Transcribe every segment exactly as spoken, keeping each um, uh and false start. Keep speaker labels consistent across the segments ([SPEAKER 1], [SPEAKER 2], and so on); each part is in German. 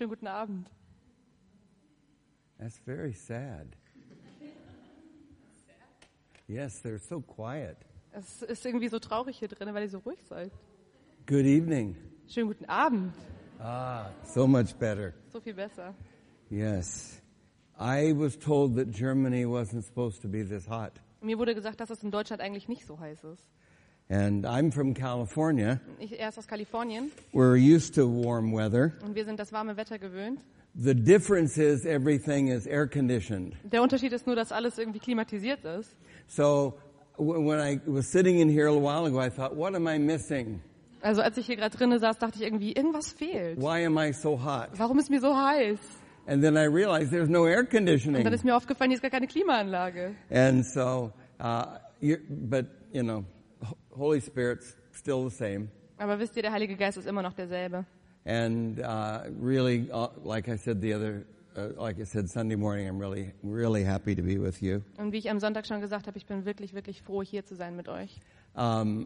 [SPEAKER 1] Schönen guten Abend.
[SPEAKER 2] That's very sad. Yes, they're so quiet.
[SPEAKER 1] Es ist irgendwie so traurig hier drin, weil ihr so ruhig seid.
[SPEAKER 2] Good evening.
[SPEAKER 1] Schönen guten Abend.
[SPEAKER 2] Ah, so much better.
[SPEAKER 1] So viel besser.
[SPEAKER 2] Yes. I was told that Germany wasn't supposed to be this hot.
[SPEAKER 1] Mir wurde gesagt, dass es in Deutschland eigentlich nicht so heiß ist.
[SPEAKER 2] And I'm from California.
[SPEAKER 1] Ich erst aus Kalifornien.
[SPEAKER 2] We're used to warm weather.
[SPEAKER 1] Und wir sind das warme Wetter gewöhnt.
[SPEAKER 2] The difference is everything is air conditioned.
[SPEAKER 1] Der Unterschied ist nur, dass alles irgendwie klimatisiert ist.
[SPEAKER 2] So when I was sitting in here a little while ago, I thought, what am I missing?
[SPEAKER 1] Also als ich hier gerade drinnen saß, dachte ich irgendwie, irgendwas fehlt.
[SPEAKER 2] Why am I so hot?
[SPEAKER 1] Warum ist mir so heiß?
[SPEAKER 2] And then I realized there's no air
[SPEAKER 1] Und
[SPEAKER 2] conditioning.
[SPEAKER 1] dann ist mir aufgefallen, hier ist gar keine Klimaanlage.
[SPEAKER 2] And so, uh, you, but you know, Holy Spirit's still the same.
[SPEAKER 1] Aber wisst ihr, der Heilige Geist ist immer noch derselbe.
[SPEAKER 2] And uh, really, uh, like I said the other, uh, like I said Sunday morning, I'm really, really happy to be with you.
[SPEAKER 1] Und wie ich am Sonntag schon gesagt habe, ich bin wirklich, wirklich froh, hier zu sein mit euch.
[SPEAKER 2] Um,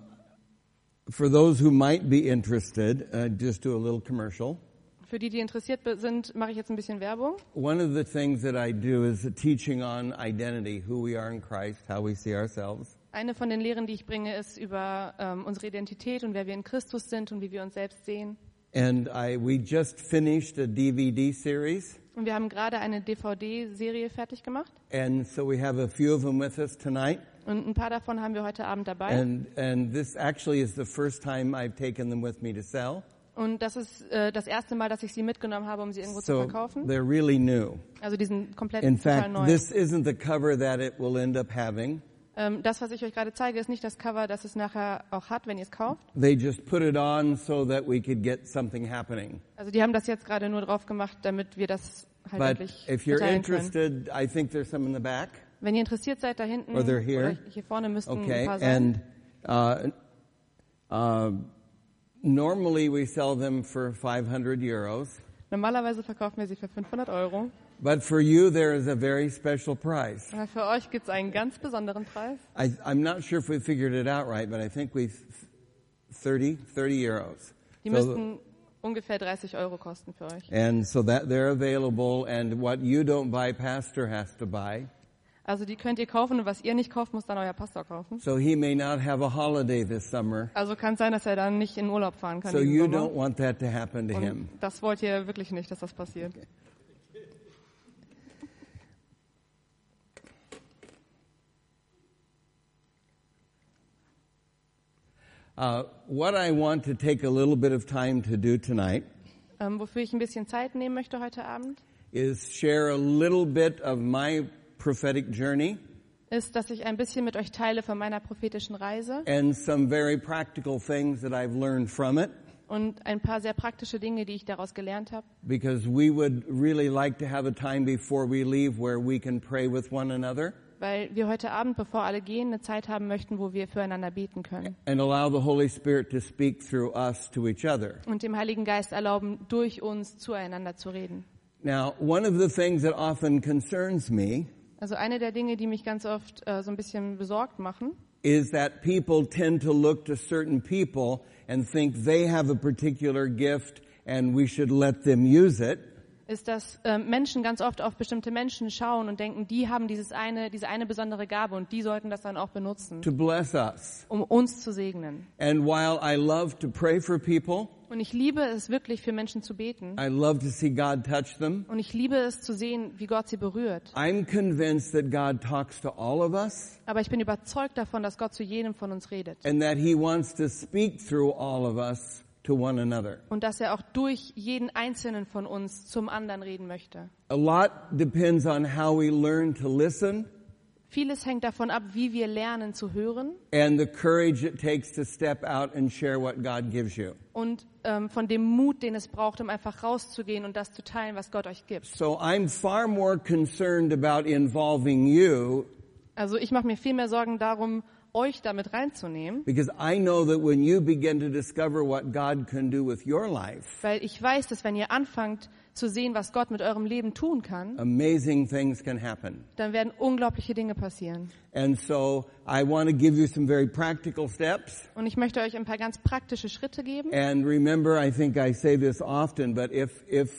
[SPEAKER 2] for those who might be interested, uh, just do a little commercial.
[SPEAKER 1] Für die, die interessiert sind, mache ich jetzt ein bisschen Werbung.
[SPEAKER 2] One of the things that I do is a teaching on identity, who we are in Christ, how we see ourselves.
[SPEAKER 1] Eine von den Lehren, die ich bringe, ist über ähm, unsere Identität und wer wir in Christus sind und wie wir uns selbst sehen.
[SPEAKER 2] And I, we just finished a D V D series.
[SPEAKER 1] Und wir haben gerade eine D V D-Serie fertig gemacht.
[SPEAKER 2] And so we have a few of them with us tonight.
[SPEAKER 1] Und ein paar davon haben wir heute Abend dabei.
[SPEAKER 2] And, and this actually is the first time I've taken them with me to sell.
[SPEAKER 1] Und das ist äh, das erste Mal, dass ich sie mitgenommen habe, um sie irgendwo zu
[SPEAKER 2] So
[SPEAKER 1] verkaufen.
[SPEAKER 2] they're really new.
[SPEAKER 1] Also die sind komplett
[SPEAKER 2] In
[SPEAKER 1] total
[SPEAKER 2] fact,
[SPEAKER 1] neu.
[SPEAKER 2] this isn't the cover that it will end up having.
[SPEAKER 1] Ähm, das, was ich euch gerade zeige, ist nicht das Cover, das es nachher auch hat, wenn ihr es kauft.
[SPEAKER 2] They just put it on so that we could get something happening.
[SPEAKER 1] Also die haben das jetzt gerade nur drauf gemacht, damit wir das halt
[SPEAKER 2] But
[SPEAKER 1] wirklich
[SPEAKER 2] if you're
[SPEAKER 1] verteilen können.
[SPEAKER 2] interested, I think there's some in the back.
[SPEAKER 1] Wenn ihr interessiert seid, da hinten
[SPEAKER 2] Or they're here.
[SPEAKER 1] oder hier vorne müssten
[SPEAKER 2] Okay,
[SPEAKER 1] ein paar sein.
[SPEAKER 2] and uh, uh, normally we sell them for five hundred euros.
[SPEAKER 1] Normalerweise verkaufen wir sie für fünfhundert Euro.
[SPEAKER 2] But for you, there is a very special price.
[SPEAKER 1] Aber für euch gibt es einen ganz besonderen Preis.
[SPEAKER 2] I, I'm not sure if we figured it out right, but I think we thirty, thirty euros.
[SPEAKER 1] Die
[SPEAKER 2] So-
[SPEAKER 1] müssten ungefähr dreißig Euro kosten für euch.
[SPEAKER 2] And so that they're available, and what you don't buy, Pastor has to buy.
[SPEAKER 1] Also die könnt ihr kaufen und was ihr nicht kauft, muss dann euer Pastor kaufen.
[SPEAKER 2] So he may not have a holiday this summer.
[SPEAKER 1] Also kann es sein, dass er dann nicht in Urlaub fahren kann
[SPEAKER 2] So
[SPEAKER 1] diesen
[SPEAKER 2] you
[SPEAKER 1] Sommer.
[SPEAKER 2] don't want that to happen to him.
[SPEAKER 1] Und das wollt ihr wirklich nicht, dass das passiert.
[SPEAKER 2] Uh, what I want to take a little bit of time to do tonight
[SPEAKER 1] Ähm, wofür ich ein bisschen Zeit nehmen möchte heute Abend,
[SPEAKER 2] is share a little bit of my prophetic journey
[SPEAKER 1] ist, dass ich ein bisschen mit euch teile von meiner prophetischen Reise
[SPEAKER 2] and some very practical things that I've learned from it,
[SPEAKER 1] und ein paar sehr praktische Dinge, die ich daraus gelernt habe.
[SPEAKER 2] because we would really like to have a time before we leave where we can pray with one another
[SPEAKER 1] Weil wir heute Abend, bevor alle gehen, eine Zeit haben möchten, wo wir füreinander beten können.
[SPEAKER 2] and allow the Holy Spirit to speak through us to each other.
[SPEAKER 1] Und dem Heiligen Geist erlauben, durch uns zueinander zu reden.
[SPEAKER 2] Now, one of the things that often concerns me
[SPEAKER 1] Also eine der Dinge, die mich ganz oft äh, so ein bisschen besorgt machen,
[SPEAKER 2] is that people tend to look to certain people and think they have a particular gift and we should let them use it.
[SPEAKER 1] ist, dass äh, Menschen ganz oft auf bestimmte Menschen schauen und denken, die haben dieses eine, diese eine besondere Gabe und die sollten das dann auch benutzen,
[SPEAKER 2] to bless us.
[SPEAKER 1] um uns zu segnen.
[SPEAKER 2] And while I love to pray for people,
[SPEAKER 1] Und ich liebe es wirklich, für Menschen zu beten.
[SPEAKER 2] I love to see God touch them,
[SPEAKER 1] Und ich liebe es zu sehen, wie Gott sie berührt.
[SPEAKER 2] I'm convinced that God talks to all of us
[SPEAKER 1] Aber ich bin überzeugt davon, dass Gott zu jedem von uns redet.
[SPEAKER 2] and that He wants to speak through all of us to one another.
[SPEAKER 1] Und dass er auch durch jeden Einzelnen von uns zum anderen reden möchte.
[SPEAKER 2] A lot depends on how we learn to listen
[SPEAKER 1] Vieles hängt davon ab, wie wir lernen zu hören
[SPEAKER 2] and the courage it takes to step out and share what God gives you.
[SPEAKER 1] und ähm, von dem Mut, den es braucht, um einfach rauszugehen und das zu teilen, was Gott euch gibt.
[SPEAKER 2] So I'm far more concerned about involving you
[SPEAKER 1] Also ich mache mir viel mehr Sorgen darum, euch damit reinzunehmen,
[SPEAKER 2] because I know that when you begin to discover what God can do with your life,
[SPEAKER 1] weil ich weiß, dass wenn ihr anfangt zu sehen, was Gott mit eurem Leben tun kann,
[SPEAKER 2] amazing things can happen.
[SPEAKER 1] dann werden unglaubliche Dinge passieren.
[SPEAKER 2] And so I want to give you some very practical steps.
[SPEAKER 1] Und ich möchte euch ein paar ganz praktische Schritte geben.
[SPEAKER 2] And remember, I think I say this often, but if if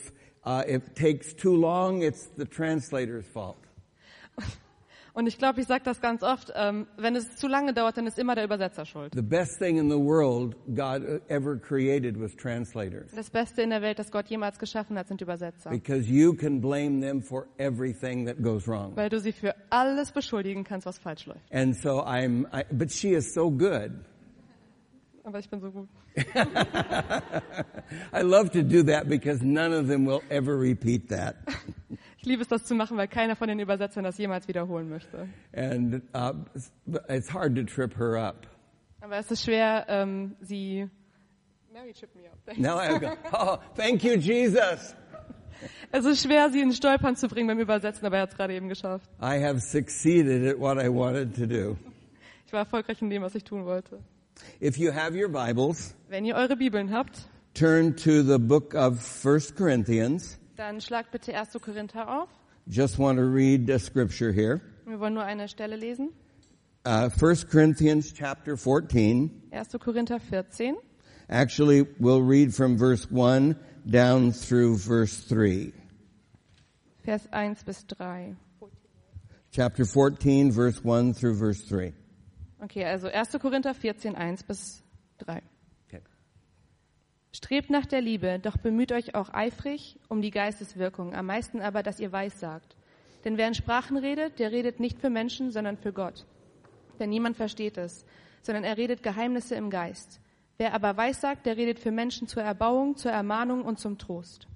[SPEAKER 2] Uh, if it takes too long, it's the translator's fault.
[SPEAKER 1] Und ich glaube, ich sage das ganz oft, ähm, wenn es zu lange dauert, dann ist immer der Übersetzer schuld.
[SPEAKER 2] The best thing in the world God ever created was translators.
[SPEAKER 1] Das Beste in der Welt, das Gott jemals geschaffen hat, sind Übersetzer.
[SPEAKER 2] Because you can blame them for everything that goes wrong.
[SPEAKER 1] Weil du sie für alles beschuldigen kannst, was falsch läuft.
[SPEAKER 2] And so I'm, I, but she is so good.
[SPEAKER 1] Aber ich bin so gut.
[SPEAKER 2] I love to do that because none of them will ever repeat that.
[SPEAKER 1] Ich liebe es, das zu machen, weil keiner von den Übersetzern das jemals wiederholen möchte.
[SPEAKER 2] And uh, it's hard to trip her up.
[SPEAKER 1] Aber es ist schwer, ähm, sie... Mary tripped me up.
[SPEAKER 2] Now I go, oh, thank you, Jesus.
[SPEAKER 1] Es ist schwer, sie ins Stolpern zu bringen beim Übersetzen, aber er hat es gerade eben geschafft.
[SPEAKER 2] I have succeeded at what I wanted to do.
[SPEAKER 1] Ich war erfolgreich in dem, was ich tun wollte.
[SPEAKER 2] If you have your Bibles,
[SPEAKER 1] Wenn ihr eure Bibeln habt,
[SPEAKER 2] turn to the book of First Corinthians.
[SPEAKER 1] dann schlagt bitte erster Korinther auf.
[SPEAKER 2] Just want to read a scripture here.
[SPEAKER 1] Wir wollen nur eine Stelle lesen.
[SPEAKER 2] Uh, First Corinthians chapter fourteen.
[SPEAKER 1] erster Korinther vierzehn.
[SPEAKER 2] Actually, we'll read from verse one down through verse three.
[SPEAKER 1] Vers eins bis drei.
[SPEAKER 2] Chapter fourteen, verse one through verse three.
[SPEAKER 1] Okay, also erster Korinther vierzehn, eins bis drei.
[SPEAKER 2] Okay.
[SPEAKER 1] Strebt nach der Liebe, doch bemüht euch auch eifrig um die Geisteswirkung, am meisten aber, dass ihr weissagt. Denn wer in Sprachen redet, der redet nicht für Menschen, sondern für Gott. Denn niemand versteht es, sondern er redet Geheimnisse im Geist. Wer aber weissagt, der redet für Menschen zur Erbauung, zur Ermahnung und zum Trost.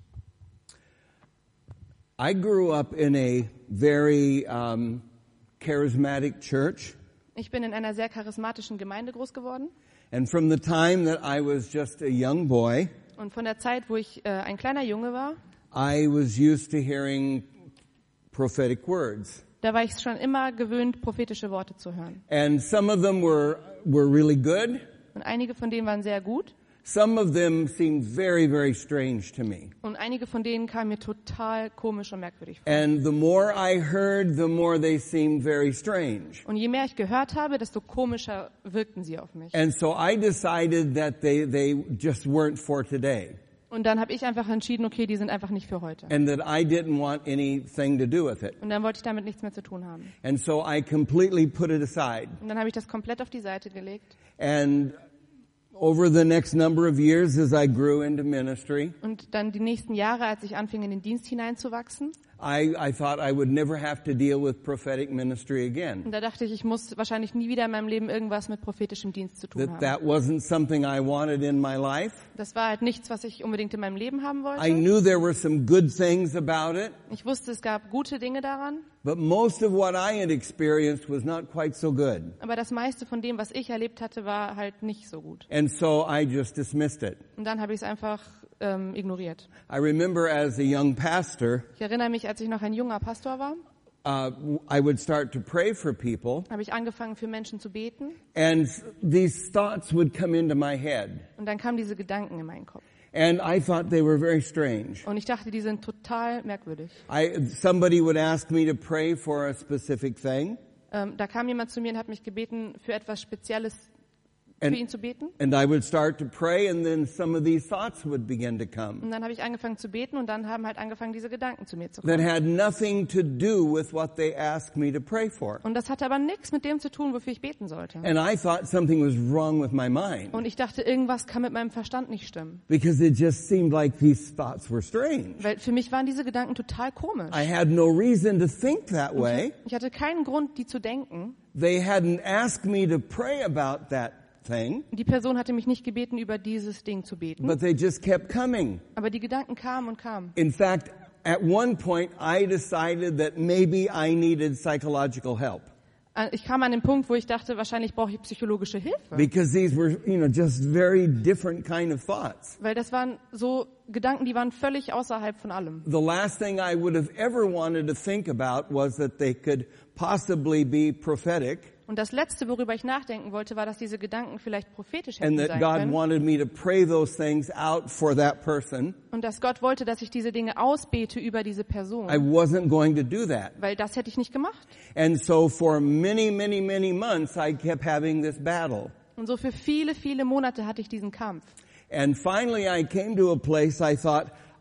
[SPEAKER 2] I grew up in a very um, charismatic church.
[SPEAKER 1] Ich bin in einer sehr charismatischen Gemeinde groß geworden.
[SPEAKER 2] And from the time that I was just a young boy,
[SPEAKER 1] Und von der Zeit, wo ich äh, ein kleiner Junge war,
[SPEAKER 2] I was used to hearing prophetic words.
[SPEAKER 1] da war ich schon immer gewöhnt, prophetische Worte zu hören.
[SPEAKER 2] And some of them were, were really good.
[SPEAKER 1] Und einige von denen waren sehr gut.
[SPEAKER 2] Some of them seemed very, very strange to me.
[SPEAKER 1] Und einige von denen kamen mir total komisch und merkwürdig vor.
[SPEAKER 2] And the more I heard, the more they seemed very strange.
[SPEAKER 1] Und je mehr ich gehört habe, desto komischer wirkten sie auf mich.
[SPEAKER 2] And so I decided that they, they just weren't for today.
[SPEAKER 1] Und dann habe ich einfach entschieden, okay, die sind einfach nicht für heute.
[SPEAKER 2] And that I didn't want anything to do with it.
[SPEAKER 1] Und dann wollte ich damit nichts mehr zu tun haben.
[SPEAKER 2] And so I completely put it aside.
[SPEAKER 1] Und dann habe ich das komplett auf die Seite gelegt.
[SPEAKER 2] And over the next number of years as I grew into ministry,
[SPEAKER 1] Und dann die nächsten Jahre, als ich anfing, in den Dienst hineinzuwachsen,
[SPEAKER 2] I, I thought I would never have to deal with prophetic ministry again.
[SPEAKER 1] und da dachte ich, ich muss wahrscheinlich nie wieder in meinem Leben irgendwas mit prophetischem Dienst zu tun
[SPEAKER 2] That
[SPEAKER 1] haben.
[SPEAKER 2] that wasn't something I wanted in my life.
[SPEAKER 1] Das war halt nichts, was ich unbedingt in meinem Leben haben
[SPEAKER 2] I
[SPEAKER 1] wollte.
[SPEAKER 2] knew there were some good things about it,
[SPEAKER 1] Ich wusste, es gab gute Dinge daran,
[SPEAKER 2] but most of what I had experienced was not quite so good.
[SPEAKER 1] aber das meiste von dem, was ich erlebt hatte, war halt nicht so gut.
[SPEAKER 2] And so I just dismissed it.
[SPEAKER 1] Und dann habe ich es einfach ähm, ignoriert.
[SPEAKER 2] I remember as a young pastor,
[SPEAKER 1] Ich erinnere mich, als ich noch ein junger Pastor war,
[SPEAKER 2] uh, I would start to pray for people,
[SPEAKER 1] habe ich angefangen, für Menschen zu beten.
[SPEAKER 2] and these thoughts would come into my head.
[SPEAKER 1] Und dann kamen diese Gedanken in meinen Kopf.
[SPEAKER 2] And I thought they were very strange.
[SPEAKER 1] Und ich dachte, die sind total merkwürdig.
[SPEAKER 2] I, somebody would ask me to pray for a specific thing,
[SPEAKER 1] Ähm, da kam jemand zu mir und hat mich gebeten, für etwas Spezielles für
[SPEAKER 2] And-
[SPEAKER 1] ihn zu beten.
[SPEAKER 2] and I would start to pray, and then some of these thoughts would begin to come
[SPEAKER 1] Und dann habe ich angefangen zu beten und dann haben halt angefangen, diese Gedanken zu mir zu
[SPEAKER 2] that
[SPEAKER 1] kommen.
[SPEAKER 2] had nothing to do with what they asked me to pray for.
[SPEAKER 1] Und das hatte aber nichts mit dem zu tun, wofür ich beten sollte.
[SPEAKER 2] And I thought something was wrong with my mind
[SPEAKER 1] Und ich dachte, irgendwas kann mit meinem Verstand nicht stimmen.
[SPEAKER 2] because it just seemed like these thoughts were strange.
[SPEAKER 1] Weil für mich waren diese Gedanken total komisch.
[SPEAKER 2] I had no reason to think that way.
[SPEAKER 1] Ich hatte keinen Grund, die zu denken.
[SPEAKER 2] They hadn't asked me to pray about that thing,
[SPEAKER 1] Die Person hatte mich nicht gebeten, über dieses Ding zu beten.
[SPEAKER 2] but they just kept coming.
[SPEAKER 1] Aber die Gedanken kamen und kamen.
[SPEAKER 2] In fact, at one point, I decided that maybe I needed psychological help
[SPEAKER 1] Ich kam an den Punkt, wo ich dachte, wahrscheinlich brauche ich psychologische Hilfe.
[SPEAKER 2] because these were, you know, just very different kind of thoughts.
[SPEAKER 1] Weil das waren so Gedanken, die waren völlig außerhalb von allem.
[SPEAKER 2] The last thing I would have ever wanted to think about was that they could possibly be prophetic
[SPEAKER 1] Und das Letzte, worüber ich nachdenken wollte, war, dass diese Gedanken vielleicht prophetisch
[SPEAKER 2] and
[SPEAKER 1] hätten
[SPEAKER 2] that
[SPEAKER 1] sein
[SPEAKER 2] God
[SPEAKER 1] können.
[SPEAKER 2] wanted me to pray those things out for that person.
[SPEAKER 1] Und dass Gott wollte, dass ich diese Dinge ausbete über diese
[SPEAKER 2] I
[SPEAKER 1] Person.
[SPEAKER 2] wasn't going to do that.
[SPEAKER 1] Weil das hätte ich nicht gemacht.
[SPEAKER 2] And so for many, many, many months, I kept having this battle.
[SPEAKER 1] Und so für viele, viele Monate hatte ich diesen Kampf.
[SPEAKER 2] And finally I came to a place I thought,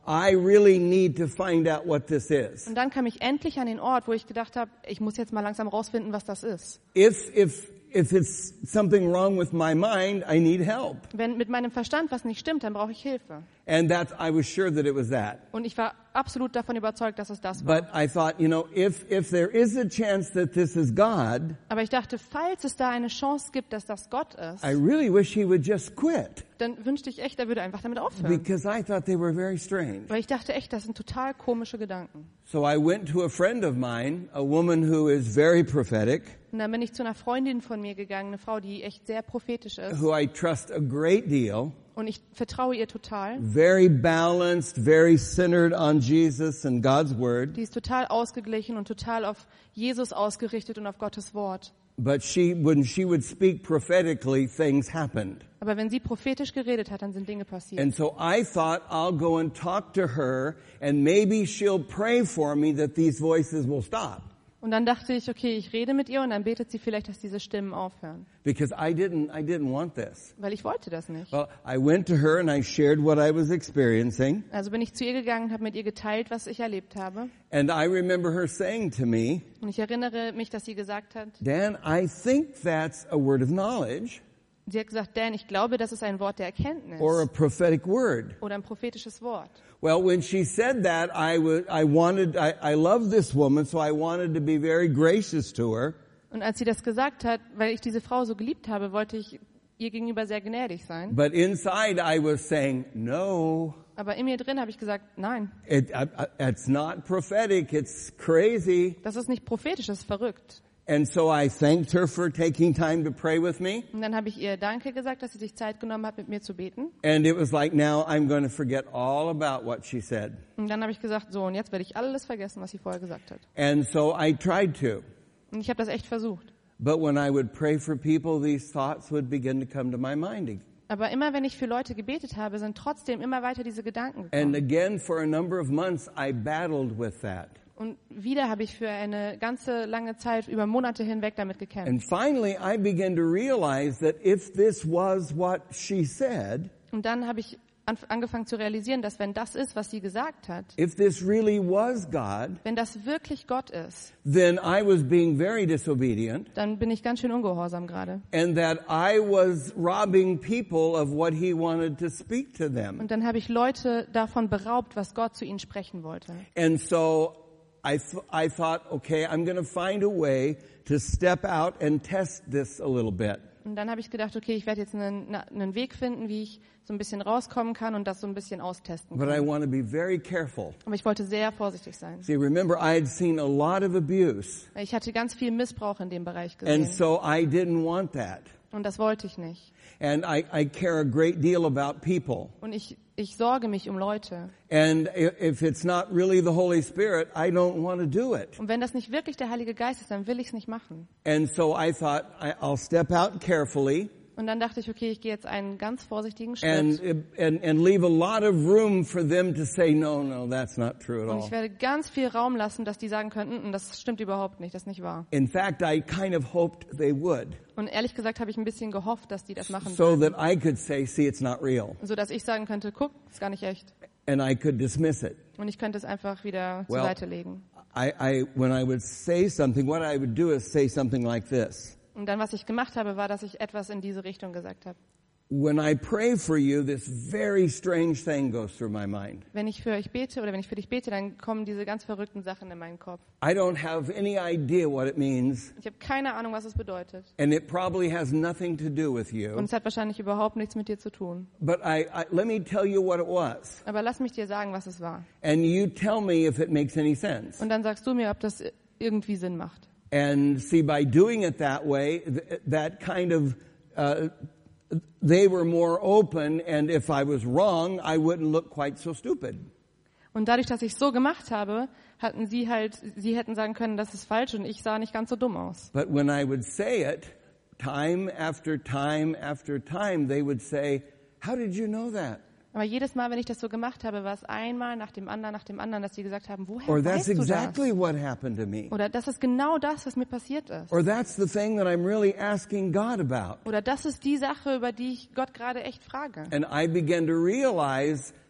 [SPEAKER 2] I really need to find out what this is.
[SPEAKER 1] Und dann kam ich endlich an den Ort, wo ich gedacht habe, ich muss jetzt mal langsam rausfinden, was das ist.
[SPEAKER 2] If, if, if it's something wrong with my mind, I need help.
[SPEAKER 1] Wenn mit meinem Verstand was nicht stimmt, dann brauche ich Hilfe.
[SPEAKER 2] And that's, I was sure that it was that.
[SPEAKER 1] Und ich war absolut davon überzeugt, dass es das war.
[SPEAKER 2] But I thought, you know, if, if there is a chance that this is God,
[SPEAKER 1] Aber ich dachte, falls es da eine Chance gibt, dass das Gott ist,
[SPEAKER 2] I really wish he would just quit.
[SPEAKER 1] dann wünschte ich echt, er würde einfach damit aufhören.
[SPEAKER 2] Because I thought they were very strange.
[SPEAKER 1] Weil ich dachte echt, das sind total komische Gedanken.
[SPEAKER 2] So I went to a friend of mine, a woman who is very prophetic,
[SPEAKER 1] Und dann bin ich zu einer Freundin von mir gegangen, eine Frau, die echt sehr prophetisch ist.
[SPEAKER 2] who I trust a great deal,
[SPEAKER 1] Und ich vertraue ihr total.
[SPEAKER 2] very balanced, very centered on Jesus and God's Word.
[SPEAKER 1] Die ist total ausgeglichen und total auf Jesus ausgerichtet und auf Gottes Wort.
[SPEAKER 2] But she, when she would speak prophetically, things happened.
[SPEAKER 1] Aber wenn sie prophetisch geredet hat, dann sind Dinge passiert.
[SPEAKER 2] And so I thought I'll go and talk to her and maybe she'll pray for me that these voices will stop.
[SPEAKER 1] Und dann dachte ich, okay, ich rede mit ihr und dann betet sie vielleicht, dass diese Stimmen aufhören.
[SPEAKER 2] Because I didn't, I didn't want this.
[SPEAKER 1] Weil ich wollte das nicht.
[SPEAKER 2] Well, I went to her and I shared what I was experiencing.
[SPEAKER 1] Also bin ich zu ihr gegangen und habe mit ihr geteilt, was ich erlebt habe.
[SPEAKER 2] And I remember her saying to me,
[SPEAKER 1] Und ich erinnere mich, dass sie gesagt hat,
[SPEAKER 2] Dan, I think that's a word of knowledge
[SPEAKER 1] sie hat gesagt, Dan, ich glaube, das ist ein Wort der Erkenntnis
[SPEAKER 2] or a prophetic word.
[SPEAKER 1] oder ein prophetisches Wort.
[SPEAKER 2] Well, when she said that, I was, I wanted, I, I love this woman, so I wanted to be very gracious to her.
[SPEAKER 1] Und als sie das gesagt hat, weil ich diese Frau so geliebt habe, wollte ich ihr gegenüber sehr gnädig sein.
[SPEAKER 2] But inside I was saying, no,
[SPEAKER 1] Aber in mir drin habe ich gesagt, nein,
[SPEAKER 2] it, I, I, it's not prophetic, it's crazy.
[SPEAKER 1] das ist nicht prophetisch, das ist verrückt.
[SPEAKER 2] And so I thanked her for taking time to pray with me.
[SPEAKER 1] Und dann habe ich ihr Danke gesagt, dass sie sich Zeit genommen hat, mit mir zu beten.
[SPEAKER 2] And it was like, now I'm going to forget all about what she said.
[SPEAKER 1] Und dann habe ich gesagt, so, und jetzt werde ich alles vergessen, was sie vorher gesagt hat.
[SPEAKER 2] And so I tried to.
[SPEAKER 1] Und ich habe das echt versucht.
[SPEAKER 2] But when I would pray for people, these thoughts would begin to come to my mind.
[SPEAKER 1] Aber immer wenn ich für Leute gebetet habe, sind trotzdem immer weiter diese Gedanken
[SPEAKER 2] And
[SPEAKER 1] gekommen.
[SPEAKER 2] again, for a number of months, I battled with that.
[SPEAKER 1] Und wieder habe ich für eine ganze lange Zeit, über Monate hinweg damit
[SPEAKER 2] And
[SPEAKER 1] gekämpft.
[SPEAKER 2] finally, I began to realize that if this was what she said,
[SPEAKER 1] Und dann habe ich an- angefangen zu realisieren, dass wenn das ist, was sie gesagt hat,
[SPEAKER 2] if this really was God,
[SPEAKER 1] wenn das wirklich Gott ist,
[SPEAKER 2] then I was being very disobedient,
[SPEAKER 1] dann bin ich ganz schön ungehorsam gerade.
[SPEAKER 2] and that I was robbing people of what he wanted to speak to them.
[SPEAKER 1] Und dann habe ich Leute davon beraubt, was Gott zu ihnen sprechen wollte.
[SPEAKER 2] And so I, th- I thought, okay, I'm going to find a way to step out and test this a little bit.
[SPEAKER 1] Und dann habe ich gedacht, okay, ich werde jetzt einen, na- einen Weg finden, wie ich so ein bisschen rauskommen kann und das so ein bisschen austesten
[SPEAKER 2] But I
[SPEAKER 1] kann.
[SPEAKER 2] want to be very careful.
[SPEAKER 1] Aber ich wollte sehr vorsichtig sein.
[SPEAKER 2] See, remember, I had seen a lot of abuse,
[SPEAKER 1] Ich hatte ganz viel Missbrauch in dem Bereich
[SPEAKER 2] and
[SPEAKER 1] gesehen.
[SPEAKER 2] so I didn't want that.
[SPEAKER 1] Und das wollte ich nicht.
[SPEAKER 2] And I, I care a great deal about people.
[SPEAKER 1] Und ich, ich sorge mich um Leute.
[SPEAKER 2] And i- if it's not really the Holy Spirit, I don't want to do it.
[SPEAKER 1] Und wenn das nicht wirklich der Heilige Geist ist, dann will ich es nicht machen.
[SPEAKER 2] And so I thought, I, I'll step out carefully
[SPEAKER 1] Und dann dachte ich, okay, ich gehe jetzt einen ganz vorsichtigen
[SPEAKER 2] and,
[SPEAKER 1] Schritt.
[SPEAKER 2] and, and leave a lot of room for them to say, no, no, that's not true at
[SPEAKER 1] Und
[SPEAKER 2] all.
[SPEAKER 1] ich werde ganz viel Raum lassen, dass die sagen können, "Mm, das stimmt überhaupt nicht, das ist nicht wahr.
[SPEAKER 2] In fact, I kind of hoped they would,
[SPEAKER 1] Und ehrlich gesagt habe ich ein bisschen gehofft, dass die das machen
[SPEAKER 2] so
[SPEAKER 1] würden.
[SPEAKER 2] that I could say, see, it's not real.
[SPEAKER 1] So dass ich sagen könnte, guck, ist gar nicht echt.
[SPEAKER 2] And I could dismiss it.
[SPEAKER 1] Und ich könnte es einfach wieder
[SPEAKER 2] Well,
[SPEAKER 1] zur Seite legen.
[SPEAKER 2] I, I, when I would say something, what I would do is say something like this.
[SPEAKER 1] Und dann, was ich gemacht habe, war, dass ich etwas in diese Richtung gesagt habe.
[SPEAKER 2] When I pray for you, this very strange thing goes through my mind.
[SPEAKER 1] Wenn ich für euch bete oder wenn ich für dich bete, dann kommen diese ganz verrückten Sachen in meinen Kopf.
[SPEAKER 2] I don't have any idea what it means,
[SPEAKER 1] Ich habe keine Ahnung, was es bedeutet.
[SPEAKER 2] and it probably has nothing to do with
[SPEAKER 1] Und
[SPEAKER 2] you.
[SPEAKER 1] es hat wahrscheinlich überhaupt nichts mit dir zu tun.
[SPEAKER 2] But I, I, let me tell you what it was,
[SPEAKER 1] Aber lass mich dir sagen, was es war.
[SPEAKER 2] and you tell me if it makes any sense.
[SPEAKER 1] Und dann sagst du mir, ob das irgendwie Sinn macht.
[SPEAKER 2] And see, by doing it that way, th- that kind of, uh, they were more open, and if I was wrong, I wouldn't look quite so stupid.
[SPEAKER 1] Und dadurch, dass ich so gemacht habe, hatten sie halt, sie hätten sagen können, das ist falsch und ich sah nicht ganz so dumm aus.
[SPEAKER 2] But when I would say it, time after time after time, they would say, how did you know that?
[SPEAKER 1] Aber jedes Mal, wenn ich das so gemacht habe, war es einmal nach dem anderen, nach dem anderen, dass sie gesagt haben, woher
[SPEAKER 2] Or
[SPEAKER 1] weißt
[SPEAKER 2] that's
[SPEAKER 1] du
[SPEAKER 2] exactly
[SPEAKER 1] das?
[SPEAKER 2] what happened to me.
[SPEAKER 1] Oder das ist genau das, was mir passiert ist.
[SPEAKER 2] Or that's the thing that I'm really asking God about.
[SPEAKER 1] Oder das ist die Sache, über die ich Gott gerade echt frage.
[SPEAKER 2] And I began to realize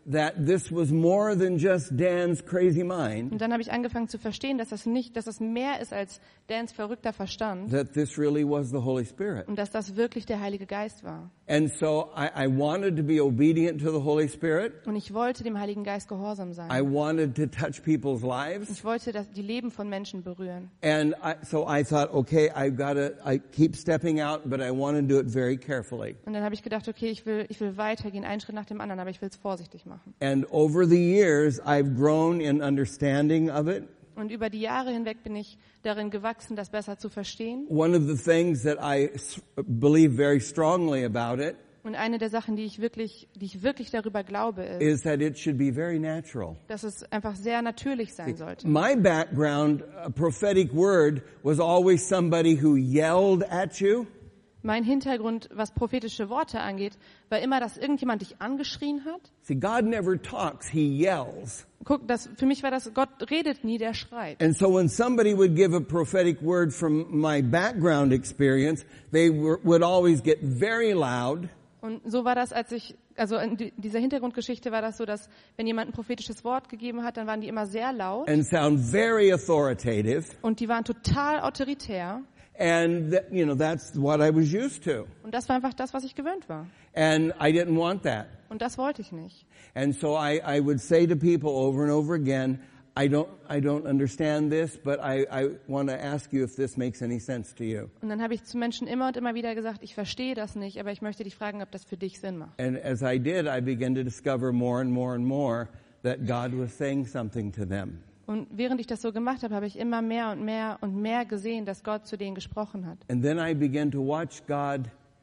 [SPEAKER 2] that this was more than just Dan's crazy mind,
[SPEAKER 1] Und dann habe ich angefangen zu verstehen, dass das nicht, dass das mehr ist als Dans verrückter Verstand
[SPEAKER 2] that this really was the Holy Spirit.
[SPEAKER 1] und dass das wirklich der Heilige Geist war.
[SPEAKER 2] And so I, I wanted to be obedient to the Holy Spirit.
[SPEAKER 1] Und ich wollte dem Heiligen Geist gehorsam
[SPEAKER 2] I
[SPEAKER 1] sein.
[SPEAKER 2] wanted to touch people's lives.
[SPEAKER 1] Ich wollte das, die Leben von Menschen berühren.
[SPEAKER 2] And I, so I thought, okay, I've got to, I keep stepping out, but I want to do it very carefully.
[SPEAKER 1] Und dann habe ich gedacht, okay, ich will, ich will weitergehen, einen Schritt nach dem anderen, aber ich will es vorsichtig machen.
[SPEAKER 2] And over the years, I've grown in understanding of it.
[SPEAKER 1] Und über die Jahre hinweg bin ich darin gewachsen, das besser zu verstehen.
[SPEAKER 2] One of the things that I s- believe very strongly about it
[SPEAKER 1] Und eine der Sachen, die ich wirklich, die ich wirklich darüber glaube, ist,
[SPEAKER 2] is that it should be very natural.
[SPEAKER 1] dass es einfach sehr natürlich sein sollte.
[SPEAKER 2] My background, a prophetic word, was always somebody who yelled at you.
[SPEAKER 1] Mein Hintergrund, was prophetische Worte angeht, war immer, dass irgendjemand dich angeschrien hat.
[SPEAKER 2] See, God never talks, He yells.
[SPEAKER 1] Guck, das, für mich war das, Gott redet nie, der schreit.
[SPEAKER 2] And so when somebody would give a prophetic word from my background experience, they were, would always get very loud.
[SPEAKER 1] Und so war das, als ich, also in die- dieser Hintergrundgeschichte war das so, dass wenn jemand ein prophetisches Wort gegeben hat, dann waren die immer sehr laut
[SPEAKER 2] And sound very authoritative.
[SPEAKER 1] und die waren total autoritär.
[SPEAKER 2] And, that, you know, that's what I was used to.
[SPEAKER 1] Und das war einfach das, was ich gewöhnt war.
[SPEAKER 2] And I didn't want that.
[SPEAKER 1] Und das wollte ich nicht.
[SPEAKER 2] And so I, I would say to people over and over again, I don't, I don't understand this, but I, I want to ask you if this makes any sense to you.
[SPEAKER 1] Und dann habe ich zu Menschen immer und immer wieder gesagt, ich verstehe das nicht, aber ich möchte dich fragen, ob das für dich Sinn macht.
[SPEAKER 2] And as I did, I began to discover more and more and more that God was saying something to them.
[SPEAKER 1] Und während ich das so gemacht habe, habe ich immer mehr und mehr und mehr gesehen, dass Gott zu denen gesprochen hat.
[SPEAKER 2] And then I began to watch God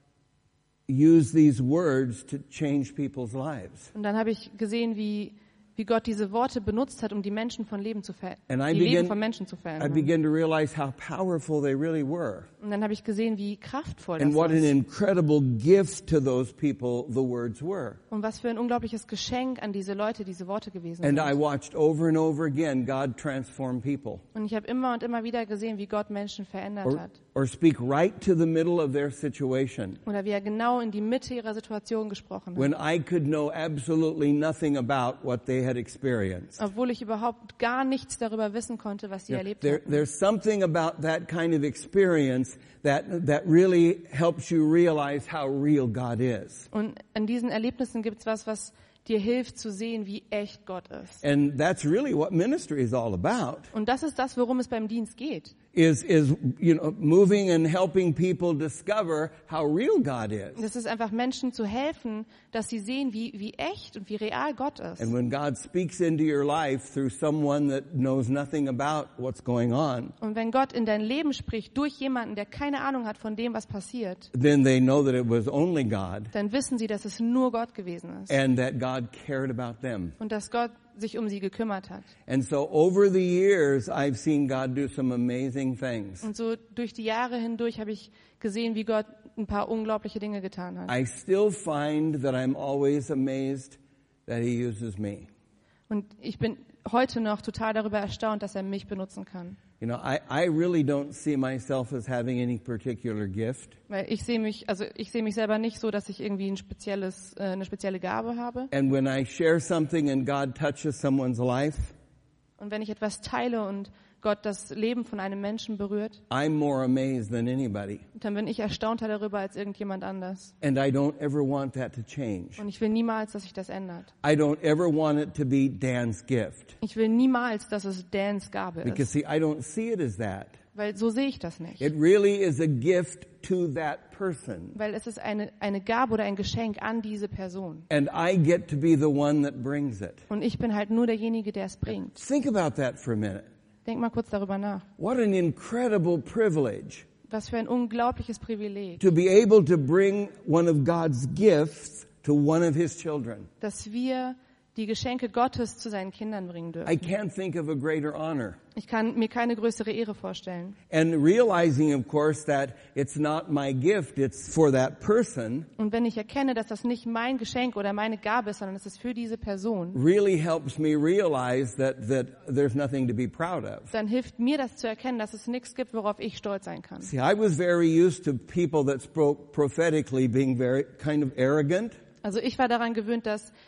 [SPEAKER 2] use these words to change people's lives.
[SPEAKER 1] Und dann habe ich gesehen, wie, wie Gott diese Worte benutzt hat, um die Menschen von Leben zu ver-
[SPEAKER 2] And I
[SPEAKER 1] die Leben
[SPEAKER 2] began,
[SPEAKER 1] von Menschen zu
[SPEAKER 2] I
[SPEAKER 1] verändern.
[SPEAKER 2] began to realize how powerful they really were.
[SPEAKER 1] Und dann habe ich gesehen, wie kraftvoll
[SPEAKER 2] And
[SPEAKER 1] das
[SPEAKER 2] what an
[SPEAKER 1] ist.
[SPEAKER 2] incredible gift to those people the words were.
[SPEAKER 1] Und was für ein unglaubliches Geschenk an diese Leute diese Worte gewesen
[SPEAKER 2] And I
[SPEAKER 1] sind.
[SPEAKER 2] watched over and over again God transform people.
[SPEAKER 1] Und ich habe immer und immer wieder gesehen, wie Gott Menschen verändert
[SPEAKER 2] Or,
[SPEAKER 1] hat.
[SPEAKER 2] or speak right to the middle of their situation.
[SPEAKER 1] Oder wie er genau in die Mitte ihrer Situation gesprochen hat.
[SPEAKER 2] When I could know absolutely nothing about what they had experienced.
[SPEAKER 1] Obwohl ich überhaupt gar nichts darüber wissen konnte, was sie erlebt
[SPEAKER 2] There,
[SPEAKER 1] hatten.
[SPEAKER 2] there's something about that kind of experience that, that really helps you realize how real God is.
[SPEAKER 1] Und an diesen Erlebnissen gibt es was, was dir hilft zu sehen, wie echt Gott ist.
[SPEAKER 2] And that's really what ministry is all about.
[SPEAKER 1] Und das ist das, worum es beim Dienst geht.
[SPEAKER 2] Is, is, you know, moving and helping people discover how real God is.
[SPEAKER 1] Das ist einfach Menschen zu helfen, dass sie sehen, wie, wie echt und wie real Gott ist.
[SPEAKER 2] And when God speaks into your life through someone that knows nothing about what's going on,
[SPEAKER 1] Und wenn Gott in dein Leben spricht durch jemanden, der keine Ahnung hat von dem, was passiert,
[SPEAKER 2] then they know that it was only God
[SPEAKER 1] dann wissen sie, dass es nur Gott gewesen ist.
[SPEAKER 2] and that God cared about them.
[SPEAKER 1] Und dass Gott sich um sie gekümmert hat.
[SPEAKER 2] And so over the years, I've seen God do some amazing things.
[SPEAKER 1] Und so durch die Jahre hindurch habe ich gesehen, wie Gott ein paar unglaubliche Dinge getan hat.
[SPEAKER 2] I still find that I'm always amazed that He uses me.
[SPEAKER 1] Und ich bin heute noch total darüber erstaunt, dass er mich benutzen kann.
[SPEAKER 2] You know, I, I really don't see myself as having any particular gift.
[SPEAKER 1] Weil ich sehe mich, also ich sehe mich selber nicht so, dass ich irgendwie ein spezielles, äh, eine spezielle Gabe habe.
[SPEAKER 2] And when I share something and God touches someone's life,
[SPEAKER 1] Und wenn ich etwas teile und Gott das Leben von einem Menschen berührt,
[SPEAKER 2] I'm more amazed than anybody.
[SPEAKER 1] dann bin ich erstaunter darüber als irgendjemand anders.
[SPEAKER 2] And I don't ever want that to change.
[SPEAKER 1] Und ich will niemals, dass sich das ändert.
[SPEAKER 2] I don't ever want it to be Dan's gift.
[SPEAKER 1] Ich will niemals, dass es Dans Gabe
[SPEAKER 2] Because
[SPEAKER 1] ist.
[SPEAKER 2] see, I don't see it as that.
[SPEAKER 1] Weil so sehe ich das nicht.
[SPEAKER 2] It really is a gift to that person.
[SPEAKER 1] Weil es ist eine, eine Gabe oder ein Geschenk an diese Person.
[SPEAKER 2] And I get to be the one that brings it.
[SPEAKER 1] Und ich bin halt nur derjenige, der es bringt.
[SPEAKER 2] Think about that for a minute.
[SPEAKER 1] Denk mal kurz darüber nach.
[SPEAKER 2] What an incredible privilege
[SPEAKER 1] Was für ein unglaubliches Privileg,
[SPEAKER 2] to be able to bring one of God's gifts to one of His children.
[SPEAKER 1] dass wir die Geschenke Gottes zu seinen Kindern bringen
[SPEAKER 2] I
[SPEAKER 1] dürfen.
[SPEAKER 2] can't think of a greater honor.
[SPEAKER 1] Ich kann mir keine größere Ehre vorstellen.
[SPEAKER 2] And realizing, of course, that it's not my gift, it's for that person,
[SPEAKER 1] Und wenn ich erkenne, dass das nicht mein Geschenk oder meine Gabe ist, sondern es ist für diese Person,
[SPEAKER 2] really helps me realize that, that there's nothing to be proud of.
[SPEAKER 1] dann hilft mir das zu erkennen, dass es nichts gibt, worauf ich stolz sein kann.
[SPEAKER 2] See, I was very used to people that spoke prophetically being very kind of arrogant.
[SPEAKER 1] Also ich war daran gewöhnt, dass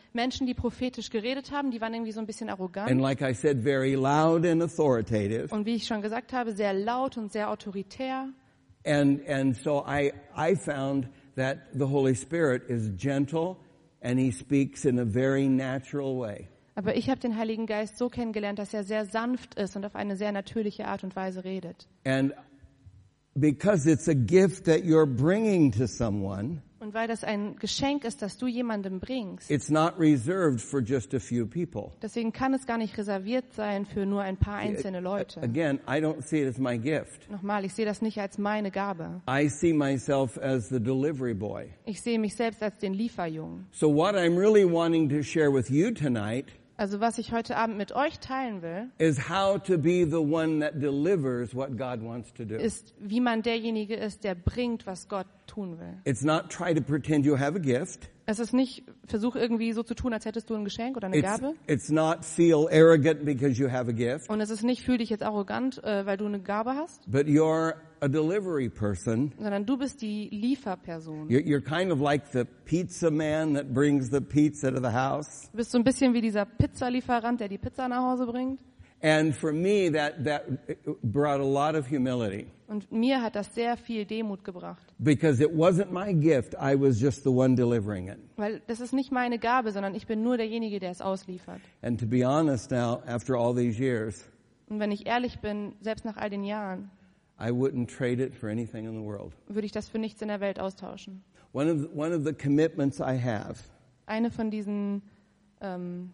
[SPEAKER 1] Menschen, die prophetisch geredet haben, die waren irgendwie so ein bisschen arrogant.
[SPEAKER 2] And like I said, very loud and authoritative.
[SPEAKER 1] Und wie ich schon gesagt habe, sehr laut und sehr autoritär.
[SPEAKER 2] And and so I I found that the Holy Spirit is gentle and he speaks in a very natural way.
[SPEAKER 1] Aber ich habe den Heiligen Geist so kennengelernt, dass er sehr sanft ist und auf eine sehr natürliche Art und Weise redet.
[SPEAKER 2] And because it's a gift that you're bringing to someone,
[SPEAKER 1] Und weil das ein Geschenk ist, das du jemandem bringst,
[SPEAKER 2] it's not reserved for just a few people.
[SPEAKER 1] deswegen kann es gar nicht reserviert sein für nur ein paar einzelne Leute.
[SPEAKER 2] Again, I don't see it as my gift.
[SPEAKER 1] Nochmal, ich sehe das nicht als meine Gabe.
[SPEAKER 2] I see myself as the delivery boy.
[SPEAKER 1] Ich sehe mich selbst als den Lieferjungen.
[SPEAKER 2] So what I'm really wanting to share with you tonight
[SPEAKER 1] Also was ich heute Abend mit euch teilen will,
[SPEAKER 2] is how to be the one that delivers what God wants to do.
[SPEAKER 1] ist, wie man derjenige ist, der bringt, was Gott tun will.
[SPEAKER 2] It's not try to pretend you have a gift.
[SPEAKER 1] Es ist nicht, versuch irgendwie so zu tun, als hättest du ein Geschenk oder eine
[SPEAKER 2] It's,
[SPEAKER 1] Gabe.
[SPEAKER 2] it's not feel arrogant because you have a gift,
[SPEAKER 1] Und es ist nicht, fühl dich jetzt arrogant, äh, weil du eine Gabe hast,
[SPEAKER 2] but you're a delivery person.
[SPEAKER 1] sondern du bist die Lieferperson.
[SPEAKER 2] You're, you're kind of like the pizza man that brings the pizza to the house.
[SPEAKER 1] Du bist so ein bisschen wie dieser Pizzalieferant, der die Pizza nach Hause bringt.
[SPEAKER 2] And for me, that, that brought a lot of humility.
[SPEAKER 1] Und mir hat das sehr viel Demut gebracht.
[SPEAKER 2] Because it wasn't my gift, I was just the one delivering it.
[SPEAKER 1] Weil das ist nicht meine Gabe, sondern ich bin nur derjenige, der es ausliefert.
[SPEAKER 2] And to be honest now, after all these years,
[SPEAKER 1] Und wenn ich ehrlich bin, selbst nach all den Jahren,
[SPEAKER 2] I wouldn't trade it for anything in the world.
[SPEAKER 1] würde ich das für nichts in der Welt austauschen.
[SPEAKER 2] One of the, one of the commitments I have
[SPEAKER 1] Eine von diesen ähm,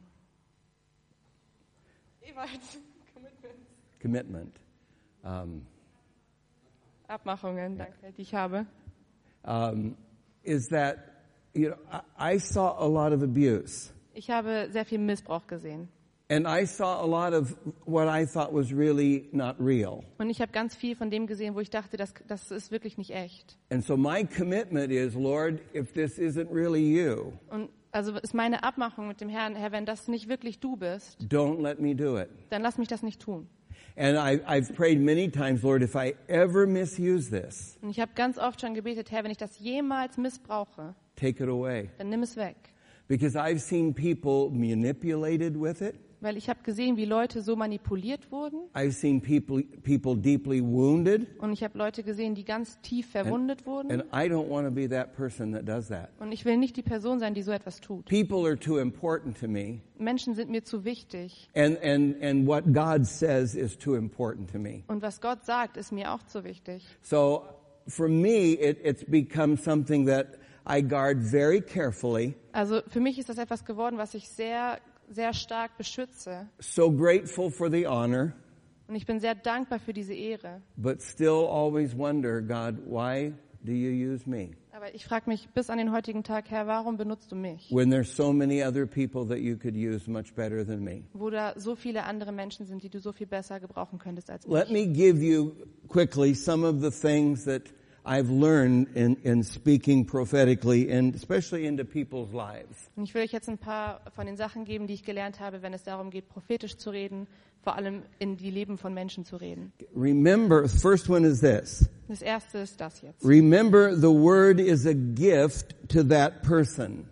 [SPEAKER 2] commitment um,
[SPEAKER 1] Abmachungen, danke, die ich habe,
[SPEAKER 2] um, is that you know I, I saw a lot of abuse,
[SPEAKER 1] ich habe sehr viel Missbrauch gesehen.
[SPEAKER 2] and I saw a lot of what I thought was really not real.
[SPEAKER 1] Und ich habe ganz viel von dem gesehen, wo ich dachte, das, das ist wirklich nicht echt.
[SPEAKER 2] And so my commitment is, Lord, if this isn't really you,
[SPEAKER 1] Und also ist meine Abmachung mit dem Herrn, Herr, wenn das nicht wirklich du bist,
[SPEAKER 2] don't let me do it.
[SPEAKER 1] dann lass mich das nicht tun.
[SPEAKER 2] And I, I've prayed many times, Lord, if I ever misuse this,
[SPEAKER 1] Und ich habe ganz oft schon gebetet, Herr, wenn ich das jemals missbrauche,
[SPEAKER 2] take it away.
[SPEAKER 1] dann nimm es weg.
[SPEAKER 2] Because I've seen people manipulated with it.
[SPEAKER 1] Weil ich habe gesehen, wie Leute so manipuliert wurden.
[SPEAKER 2] I've seen people people deeply wounded.
[SPEAKER 1] Und ich habe Leute gesehen, die ganz tief verwundet wurden.
[SPEAKER 2] And I don't want to be that person that does that.
[SPEAKER 1] Und ich will nicht die Person sein, die so etwas tut.
[SPEAKER 2] People are too important to me.
[SPEAKER 1] Menschen sind mir zu wichtig.
[SPEAKER 2] And, and, and what God says is too important to me.
[SPEAKER 1] Und was Gott sagt, ist mir auch zu wichtig.
[SPEAKER 2] So for me, it, it's become something that I guard very carefully.
[SPEAKER 1] Also für mich ist das etwas geworden, was ich sehr, sehr stark beschütze.
[SPEAKER 2] So grateful for the honor,
[SPEAKER 1] Und ich bin sehr dankbar für diese Ehre.
[SPEAKER 2] but still always wonder, God, why do you use me?
[SPEAKER 1] Aber ich frage mich bis an den heutigen Tag, Herr, warum benutzt du mich?
[SPEAKER 2] When there's so many other people that you could use much better than me.
[SPEAKER 1] Wo da so viele andere Menschen sind, die du so viel besser gebrauchen könntest als
[SPEAKER 2] Let
[SPEAKER 1] mich.
[SPEAKER 2] me give you quickly some of the things that I've learned in, in speaking prophetically, and especially into people's lives.
[SPEAKER 1] Und ich will euch jetzt ein paar von den Sachen geben, die ich gelernt habe, wenn es darum geht, prophetisch zu reden, vor allem in die Leben von Menschen zu reden.
[SPEAKER 2] Remember, the first one is this.
[SPEAKER 1] Das erste ist das jetzt.
[SPEAKER 2] Remember, the word is a gift to that person.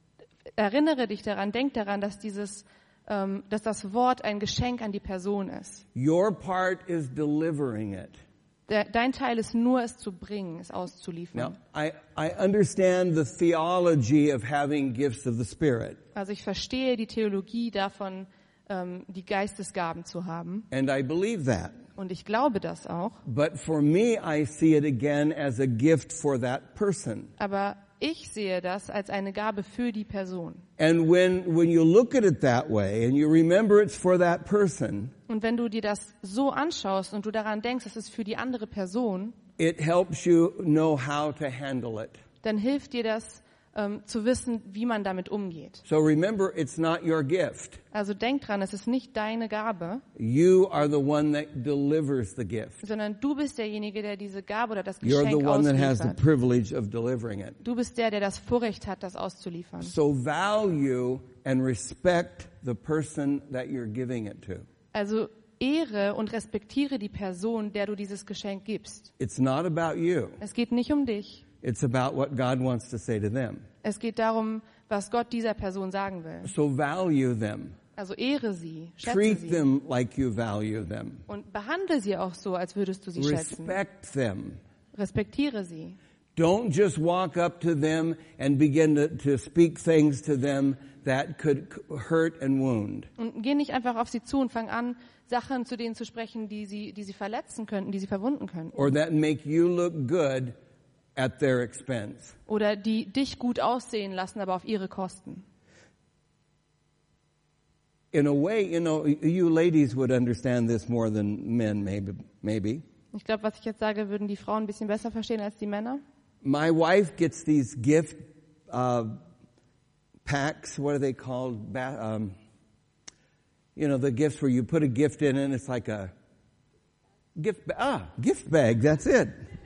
[SPEAKER 1] Erinnere dich daran, denk daran, dass dieses, ähm, dass das Wort ein Geschenk an die Person ist.
[SPEAKER 2] Your part is delivering it.
[SPEAKER 1] Der, dein Teil ist nur, es zu bringen, es auszuliefern.
[SPEAKER 2] Now, I, I understand the theology of having gifts of the Spirit.
[SPEAKER 1] Also ich verstehe die Theologie davon, ähm, die Geistesgaben zu haben.
[SPEAKER 2] And I believe that.
[SPEAKER 1] Und ich glaube das auch.
[SPEAKER 2] But for me, I see it again as a gift for that person.
[SPEAKER 1] Aber ich sehe das als eine Gabe für die Person.
[SPEAKER 2] And when, when you look at it that way and you remember it's for that person,
[SPEAKER 1] Und wenn du dir das so anschaust und du daran denkst, es ist für die andere Person,
[SPEAKER 2] it helps you know how to handle it.
[SPEAKER 1] dann hilft dir das, ähm, zu wissen, wie man damit umgeht.
[SPEAKER 2] So remember, it's not your gift.
[SPEAKER 1] Also denk dran, es ist nicht deine Gabe,
[SPEAKER 2] You are the one that delivers the gift.
[SPEAKER 1] sondern du bist derjenige, der diese Gabe oder das
[SPEAKER 2] You're the
[SPEAKER 1] Geschenk
[SPEAKER 2] one that has the
[SPEAKER 1] ausliefert.
[SPEAKER 2] privilege of delivering it.
[SPEAKER 1] Du bist der, der das Vorrecht hat, das auszuliefern.
[SPEAKER 2] So value and respect the person that you're giving it to.
[SPEAKER 1] Also ehre und respektiere die Person, der du dieses Geschenk gibst.
[SPEAKER 2] It's not about you.
[SPEAKER 1] Es geht nicht um dich.
[SPEAKER 2] It's about what God wants to say to them.
[SPEAKER 1] Es geht darum, was Gott dieser Person sagen will.
[SPEAKER 2] So value them.
[SPEAKER 1] Also ehre sie, schätze
[SPEAKER 2] Treat
[SPEAKER 1] sie.
[SPEAKER 2] them like you value them.
[SPEAKER 1] Und behandle sie auch so, als würdest du sie schätzen.
[SPEAKER 2] Respect them.
[SPEAKER 1] Respektiere sie.
[SPEAKER 2] Don't just walk up to them and begin to, to speak things to them that could hurt and wound.
[SPEAKER 1] Und geh nicht einfach auf sie zu und fang an, Sachen zu denen zu sprechen, die sie, die sie verletzen könnten, die sie verwunden könnten.
[SPEAKER 2] Or that make you look good at their expense.
[SPEAKER 1] Oder die dich gut aussehen lassen, aber auf ihre Kosten.
[SPEAKER 2] In a way, you know, you ladies would understand this more than men, maybe. maybe.
[SPEAKER 1] Ich glaube, was ich jetzt sage, würden die Frauen ein bisschen besser verstehen als die Männer.
[SPEAKER 2] My wife gets these gift uh, packs. What are they called? Ba- um, you know, the gifts where you put a gift in and it's like a gift. Ba- ah, gift bag. That's it.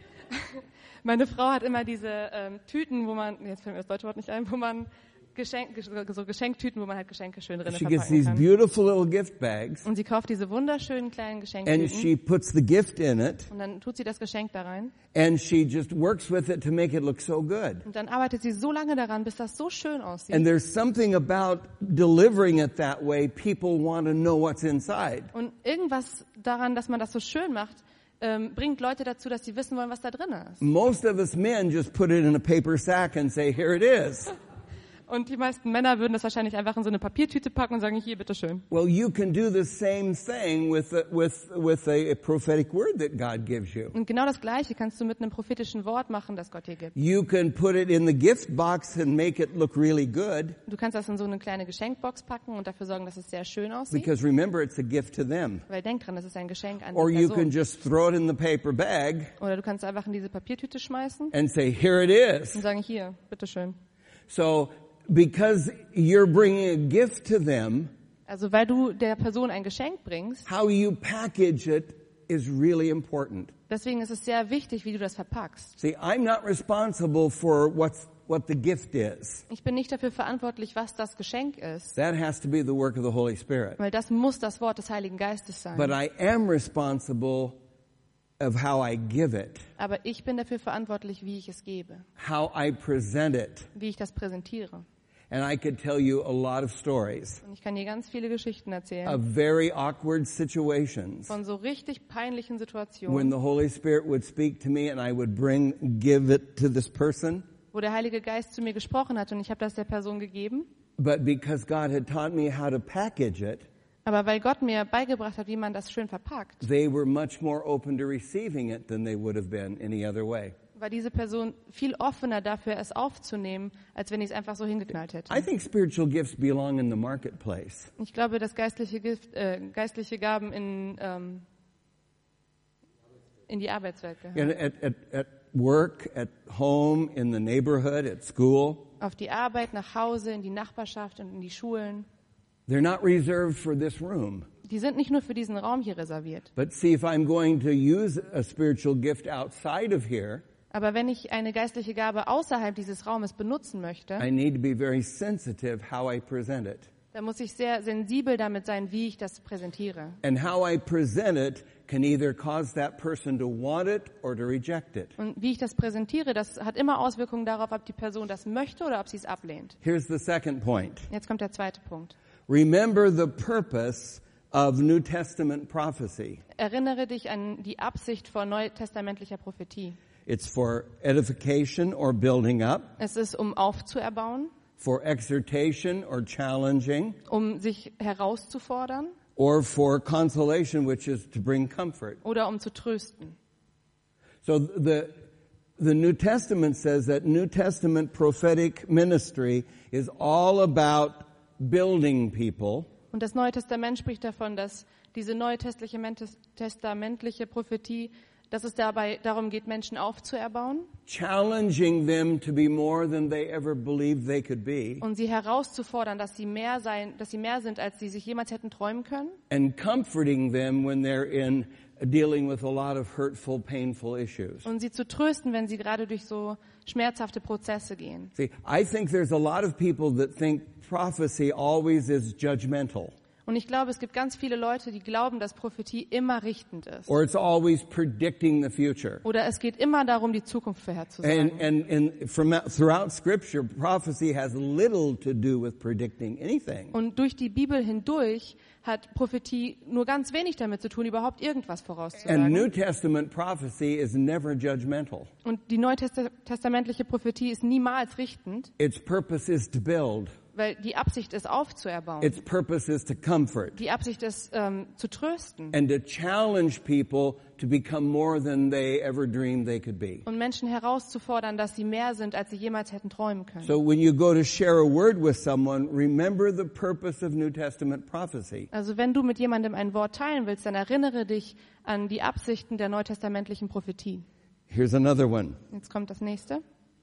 [SPEAKER 1] Meine Frau hat immer diese ähm, Tüten, wo man, jetzt fällt mir das deutsche Wort nicht ein, wo man Geschenk, so Geschenktüten, wo man halt Geschenke schön drin
[SPEAKER 2] She gets
[SPEAKER 1] verpacken
[SPEAKER 2] these
[SPEAKER 1] kann.
[SPEAKER 2] beautiful little gift bags,
[SPEAKER 1] Und sie kauft diese wunderschönen kleinen
[SPEAKER 2] and
[SPEAKER 1] Geschenktüten
[SPEAKER 2] she puts the gift in it,
[SPEAKER 1] und dann tut sie das Geschenk da rein.
[SPEAKER 2] and she just works with it to make it look so good.
[SPEAKER 1] Und dann arbeitet sie so lange daran, bis das so schön aussieht.
[SPEAKER 2] And there's something about delivering it that way. People want to know what's inside.
[SPEAKER 1] Und irgendwas daran, dass man das so schön macht, ähm, bringt Leute dazu, dass sie wissen wollen, was da drin ist.
[SPEAKER 2] Most of us men just put it in a paper sack and say, here it is.
[SPEAKER 1] Und die meisten Männer würden das wahrscheinlich einfach in so eine Papiertüte packen und sagen, hier, bitteschön.
[SPEAKER 2] Well, you can do the same thing with a, with with a, a prophetic word that God gives you.
[SPEAKER 1] Und genau das Gleiche kannst du mit einem prophetischen Wort machen, das Gott dir gibt.
[SPEAKER 2] You can put it in the gift box and make it look really good.
[SPEAKER 1] Du kannst das in so eine kleine Geschenkbox packen und dafür sorgen, dass es sehr schön aussieht.
[SPEAKER 2] Because remember, it's a gift to them.
[SPEAKER 1] Weil denk dran, das ist ein Geschenk an
[SPEAKER 2] Or
[SPEAKER 1] die
[SPEAKER 2] you can
[SPEAKER 1] Person.
[SPEAKER 2] just throw it in the paper bag
[SPEAKER 1] Oder du kannst einfach in diese Papiertüte schmeißen
[SPEAKER 2] and say, here it is.
[SPEAKER 1] und sagen, hier, bitteschön.
[SPEAKER 2] So, because you're bringing a gift to them,
[SPEAKER 1] Also weil du der Person ein Geschenk bringst,
[SPEAKER 2] how you package it is really important.
[SPEAKER 1] deswegen ist es sehr wichtig, wie du das verpackst.
[SPEAKER 2] See, I'm not responsible for what's what the gift is.
[SPEAKER 1] Ich bin nicht dafür verantwortlich, was das Geschenk ist,
[SPEAKER 2] That has to be the work of the Holy Spirit.
[SPEAKER 1] weil das muss das Wort des Heiligen Geistes sein.
[SPEAKER 2] But I am responsible of how I give it,
[SPEAKER 1] Aber ich bin dafür verantwortlich, wie ich es gebe,
[SPEAKER 2] how I present it.
[SPEAKER 1] wie ich das präsentiere.
[SPEAKER 2] And I could tell you a lot of stories
[SPEAKER 1] Und ich kann dir ganz viele Geschichten erzählen
[SPEAKER 2] of very awkward situations
[SPEAKER 1] von so richtig peinlichen
[SPEAKER 2] when
[SPEAKER 1] Situationen,
[SPEAKER 2] the Holy Spirit would speak to me and I would bring, give it to this person.
[SPEAKER 1] wo der Heilige Geist zu mir gesprochen hat und ich habe das der Person gegeben.
[SPEAKER 2] But because God had taught me how to package it,
[SPEAKER 1] Aber weil Gott mir beigebracht hat, wie man das schön verpackt,
[SPEAKER 2] they were much more open to receiving it than they would have been any other way.
[SPEAKER 1] war diese Person viel offener dafür, es aufzunehmen, als wenn ich es einfach so hingeknallt hätte.
[SPEAKER 2] I think spiritual gifts belong in the marketplace.
[SPEAKER 1] Ich glaube, dass geistliche, Gift, äh, geistliche Gaben in, ähm, in die Arbeitswelt gehören.
[SPEAKER 2] And at, at, at work, at home, in the neighborhood, at school.
[SPEAKER 1] Auf die Arbeit, nach Hause, in die Nachbarschaft und in die Schulen.
[SPEAKER 2] They're not reserved for this room.
[SPEAKER 1] Die sind nicht nur für diesen Raum hier reserviert.
[SPEAKER 2] But see, if I'm going to use a spiritual gift outside of here,
[SPEAKER 1] Aber wenn ich eine geistliche Gabe außerhalb dieses Raumes benutzen möchte,
[SPEAKER 2] I need to be very sensitive how I present it.
[SPEAKER 1] dann muss ich sehr sensibel damit sein, wie ich das präsentiere.
[SPEAKER 2] And how I present it can either cause that person to want it or to reject it.
[SPEAKER 1] Und wie ich das präsentiere, das hat immer Auswirkungen darauf, ob die Person das möchte oder ob sie es ablehnt.
[SPEAKER 2] Here's the second point.
[SPEAKER 1] Jetzt kommt der zweite Punkt.
[SPEAKER 2] Remember the purpose of New Testament prophecy.
[SPEAKER 1] Erinnere dich an die Absicht von neutestamentlicher Prophetie.
[SPEAKER 2] It's for edification or building up,
[SPEAKER 1] Es ist, um aufzuerbauen,
[SPEAKER 2] for exhortation or challenging,
[SPEAKER 1] um sich herauszufordern
[SPEAKER 2] or for consolation, which is to bring comfort.
[SPEAKER 1] oder um zu trösten.
[SPEAKER 2] So the the New Testament says that New Testament prophetic ministry is all about building people,
[SPEAKER 1] Und das Neue Testament spricht davon, dass diese neutestamentliche Prophetie, dass es dabei darum geht, Menschen aufzuerbauen
[SPEAKER 2] challenging them to be more than they ever believed they could be,
[SPEAKER 1] und sie herauszufordern, dass sie mehr sein, dass sie mehr sind, als sie sich jemals hätten träumen können,
[SPEAKER 2] and comforting them when they're in dealing with a lot of hurtful, painful issues.
[SPEAKER 1] und sie zu trösten, wenn sie gerade durch so schmerzhafte Prozesse gehen.
[SPEAKER 2] See, I think there's a lot of people that think prophecy always is judgmental.
[SPEAKER 1] Und ich glaube, es gibt ganz viele Leute, die glauben, dass Prophetie immer richtend ist.
[SPEAKER 2] Or it's always predicting the future.
[SPEAKER 1] Oder es geht immer darum, die Zukunft vorherzusagen.
[SPEAKER 2] And, and, and from, throughout Scripture, prophecy has little to do with predicting anything.
[SPEAKER 1] Und durch die Bibel hindurch hat Prophetie nur ganz wenig damit zu tun, überhaupt irgendwas
[SPEAKER 2] And
[SPEAKER 1] vorauszusagen.
[SPEAKER 2] New Testament prophecy is never judgmental.
[SPEAKER 1] Und die neutestamentliche Prophetie ist niemals richtend,
[SPEAKER 2] Its purpose is to build.
[SPEAKER 1] weil die Absicht ist, aufzuerbauen.
[SPEAKER 2] Its purpose is to comfort
[SPEAKER 1] Die Absicht ist, ähm, zu trösten
[SPEAKER 2] and to challenge people to become more than they ever dreamed they could be.
[SPEAKER 1] und Menschen herauszufordern, dass sie mehr sind, als sie jemals hätten träumen können.
[SPEAKER 2] So when you go to share a word with someone, remember the purpose of New Testament prophecy.
[SPEAKER 1] Also wenn du mit jemandem ein Wort teilen willst, dann erinnere dich an die Absichten der neutestamentlichen Prophetie.
[SPEAKER 2] Here's another one.
[SPEAKER 1] Jetzt kommt das nächste.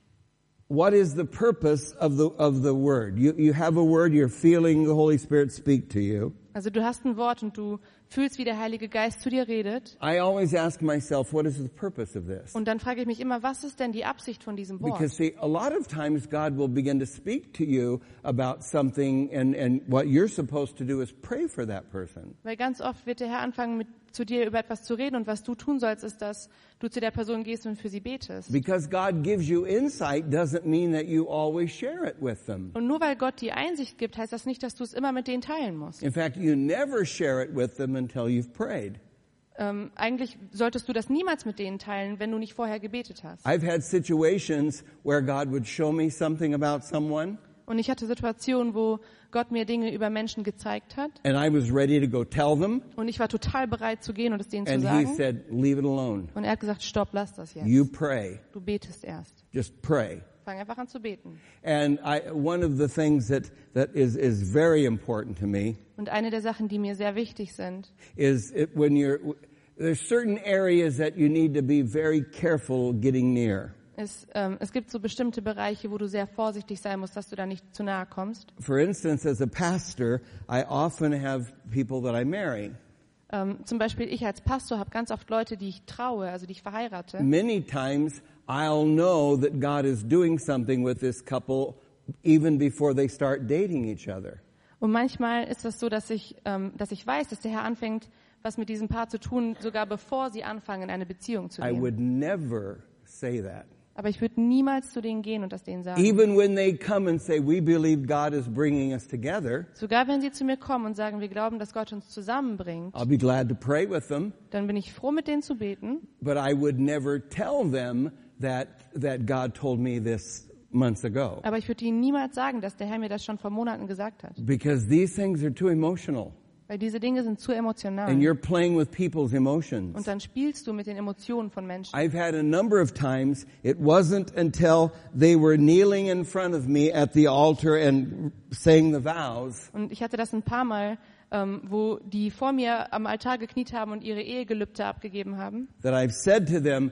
[SPEAKER 2] What is the purpose of the of the word? You you have a word, you're feeling the Holy Spirit speak to you.
[SPEAKER 1] Also du hast ein Wort und du fühlst, wie der Heilige Geist zu dir redet.
[SPEAKER 2] I always ask myself, what is the purpose of this?
[SPEAKER 1] Und dann frage ich mich immer, was ist denn die Absicht von diesem Wort?
[SPEAKER 2] Because see, a lot of times God will begin to speak to you about something, and and what you're supposed to do is pray for that person.
[SPEAKER 1] Weil ganz oft wird der Herr anfangen, mit zu dir über etwas zu reden, und was du tun sollst, ist, dass du zu der Person gehst und für sie betest.
[SPEAKER 2] Because God gives you insight doesn't mean that you always share it with them.
[SPEAKER 1] Und nur weil Gott die Einsicht gibt, heißt das nicht, dass du es immer mit denen teilen musst.
[SPEAKER 2] In fact, you never share it with them until you've prayed.
[SPEAKER 1] Ähm, eigentlich solltest du das niemals mit denen teilen, wenn du nicht vorher gebetet hast.
[SPEAKER 2] I've had situations where God would show me something about someone,
[SPEAKER 1] Und ich hatte Situationen, wo Gott mir Dinge über Menschen gezeigt hat,
[SPEAKER 2] and I was ready to go tell them,
[SPEAKER 1] und ich war total bereit zu gehen und es denen zu
[SPEAKER 2] and He
[SPEAKER 1] sagen.
[SPEAKER 2] said, leave it alone.
[SPEAKER 1] Und er hat gesagt, stopp, lass das jetzt.
[SPEAKER 2] You pray.
[SPEAKER 1] Du betest erst.
[SPEAKER 2] Just pray.
[SPEAKER 1] Fang einfach an zu beten.
[SPEAKER 2] And I, one of the things that, that is, is very important to me
[SPEAKER 1] Und eine der Sachen, die mir sehr wichtig sind,
[SPEAKER 2] is it, when you're, there's certain areas that you need to be very careful getting near.
[SPEAKER 1] ist, ähm, es gibt so bestimmte Bereiche, wo du sehr vorsichtig sein musst, dass du da nicht zu nahe kommst.
[SPEAKER 2] For instance, as a pastor, I often have people that I marry.
[SPEAKER 1] Ähm, zum Beispiel ich als Pastor habe ganz oft Leute, die ich traue, also die ich verheirate.
[SPEAKER 2] Many times I'll know that God is doing something with this couple even before they start dating each other.
[SPEAKER 1] Und manchmal ist es so, dass ich, ähm, dass ich weiß, dass der Herr anfängt, was mit diesem Paar zu tun, sogar bevor sie anfangen, in eine Beziehung zu
[SPEAKER 2] I
[SPEAKER 1] gehen.
[SPEAKER 2] would never say that.
[SPEAKER 1] Aber ich würde niemals zu denen gehen und das denen sagen.
[SPEAKER 2] Even when they come and say, we believe God is bringing us together,
[SPEAKER 1] Sogar wenn sie zu mir kommen und sagen, wir glauben, dass Gott uns zusammenbringt,
[SPEAKER 2] I'll be glad to pray with them,
[SPEAKER 1] dann bin ich froh, mit denen zu beten.
[SPEAKER 2] but I would never tell them that, that God told me this months ago.
[SPEAKER 1] Aber ich würde ihnen niemals sagen, dass der Herr mir das schon vor Monaten gesagt hat.
[SPEAKER 2] Because these things are too emotional.
[SPEAKER 1] Weil diese Dinge sind zu emotional.
[SPEAKER 2] And you're playing with people's
[SPEAKER 1] Und
[SPEAKER 2] emotions.
[SPEAKER 1] dann spielst du mit den Emotionen von Menschen.
[SPEAKER 2] I've had a number of times, it wasn't until they were kneeling in front of me at the altar and saying the vows
[SPEAKER 1] Und ich hatte das ein paar Mal, ähm, wo die vor mir am Altar gekniet haben und ihre Ehegelübde abgegeben haben.
[SPEAKER 2] that I've said to them,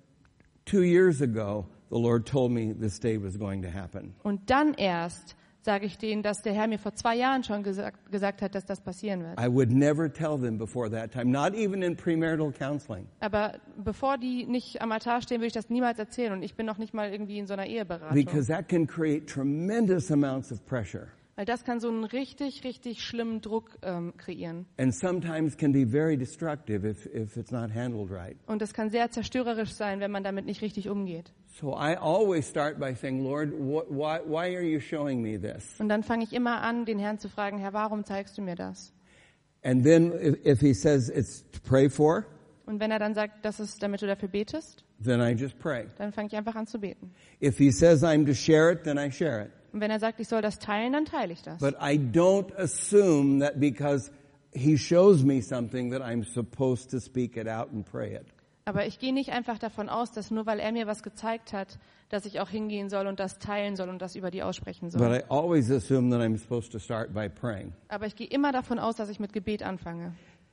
[SPEAKER 2] two years ago, the Lord told me this day was going to happen.
[SPEAKER 1] Und dann erst sage ich denen, dass der Herr mir vor zwei Jahren schon gesagt, gesagt hat, dass das passieren wird.
[SPEAKER 2] I would never tell them before that time, not even in premarital counseling.
[SPEAKER 1] Aber bevor die nicht am Altar stehen, würde ich das niemals erzählen. Und ich bin noch nicht mal irgendwie in so einer Eheberatung.
[SPEAKER 2] Because that can create tremendous amounts of pressure.
[SPEAKER 1] Weil das kann so einen richtig, richtig schlimmen Druck ähm, kreieren.
[SPEAKER 2] And sometimes can be very destructive if, if it's not handled right.
[SPEAKER 1] Und das kann sehr zerstörerisch sein, wenn man damit nicht richtig umgeht.
[SPEAKER 2] So I always start by saying, Lord, wh- why, why are you showing me this?
[SPEAKER 1] Und dann fange ich immer an, den Herrn zu fragen, Herr, warum zeigst du mir das?
[SPEAKER 2] And then if, if he says it's to pray for,
[SPEAKER 1] Und wenn er dann sagt, das ist, damit du dafür betest,
[SPEAKER 2] then I just pray.
[SPEAKER 1] dann fange ich einfach an zu beten.
[SPEAKER 2] If he says I'm to share it, then I share it.
[SPEAKER 1] Und wenn er sagt, ich soll das teilen, dann teile ich das.
[SPEAKER 2] But I don't assume that because he shows me something that I'm supposed to speak it out and pray it.
[SPEAKER 1] Aber ich gehe nicht einfach davon aus, dass nur weil er mir was gezeigt hat, dass ich auch hingehen soll und das teilen soll und das über die aussprechen
[SPEAKER 2] But
[SPEAKER 1] soll.
[SPEAKER 2] I always assume that I'm supposed to start by praying.
[SPEAKER 1] Aber ich gehe immer davon aus, dass ich mit Gebet anfange.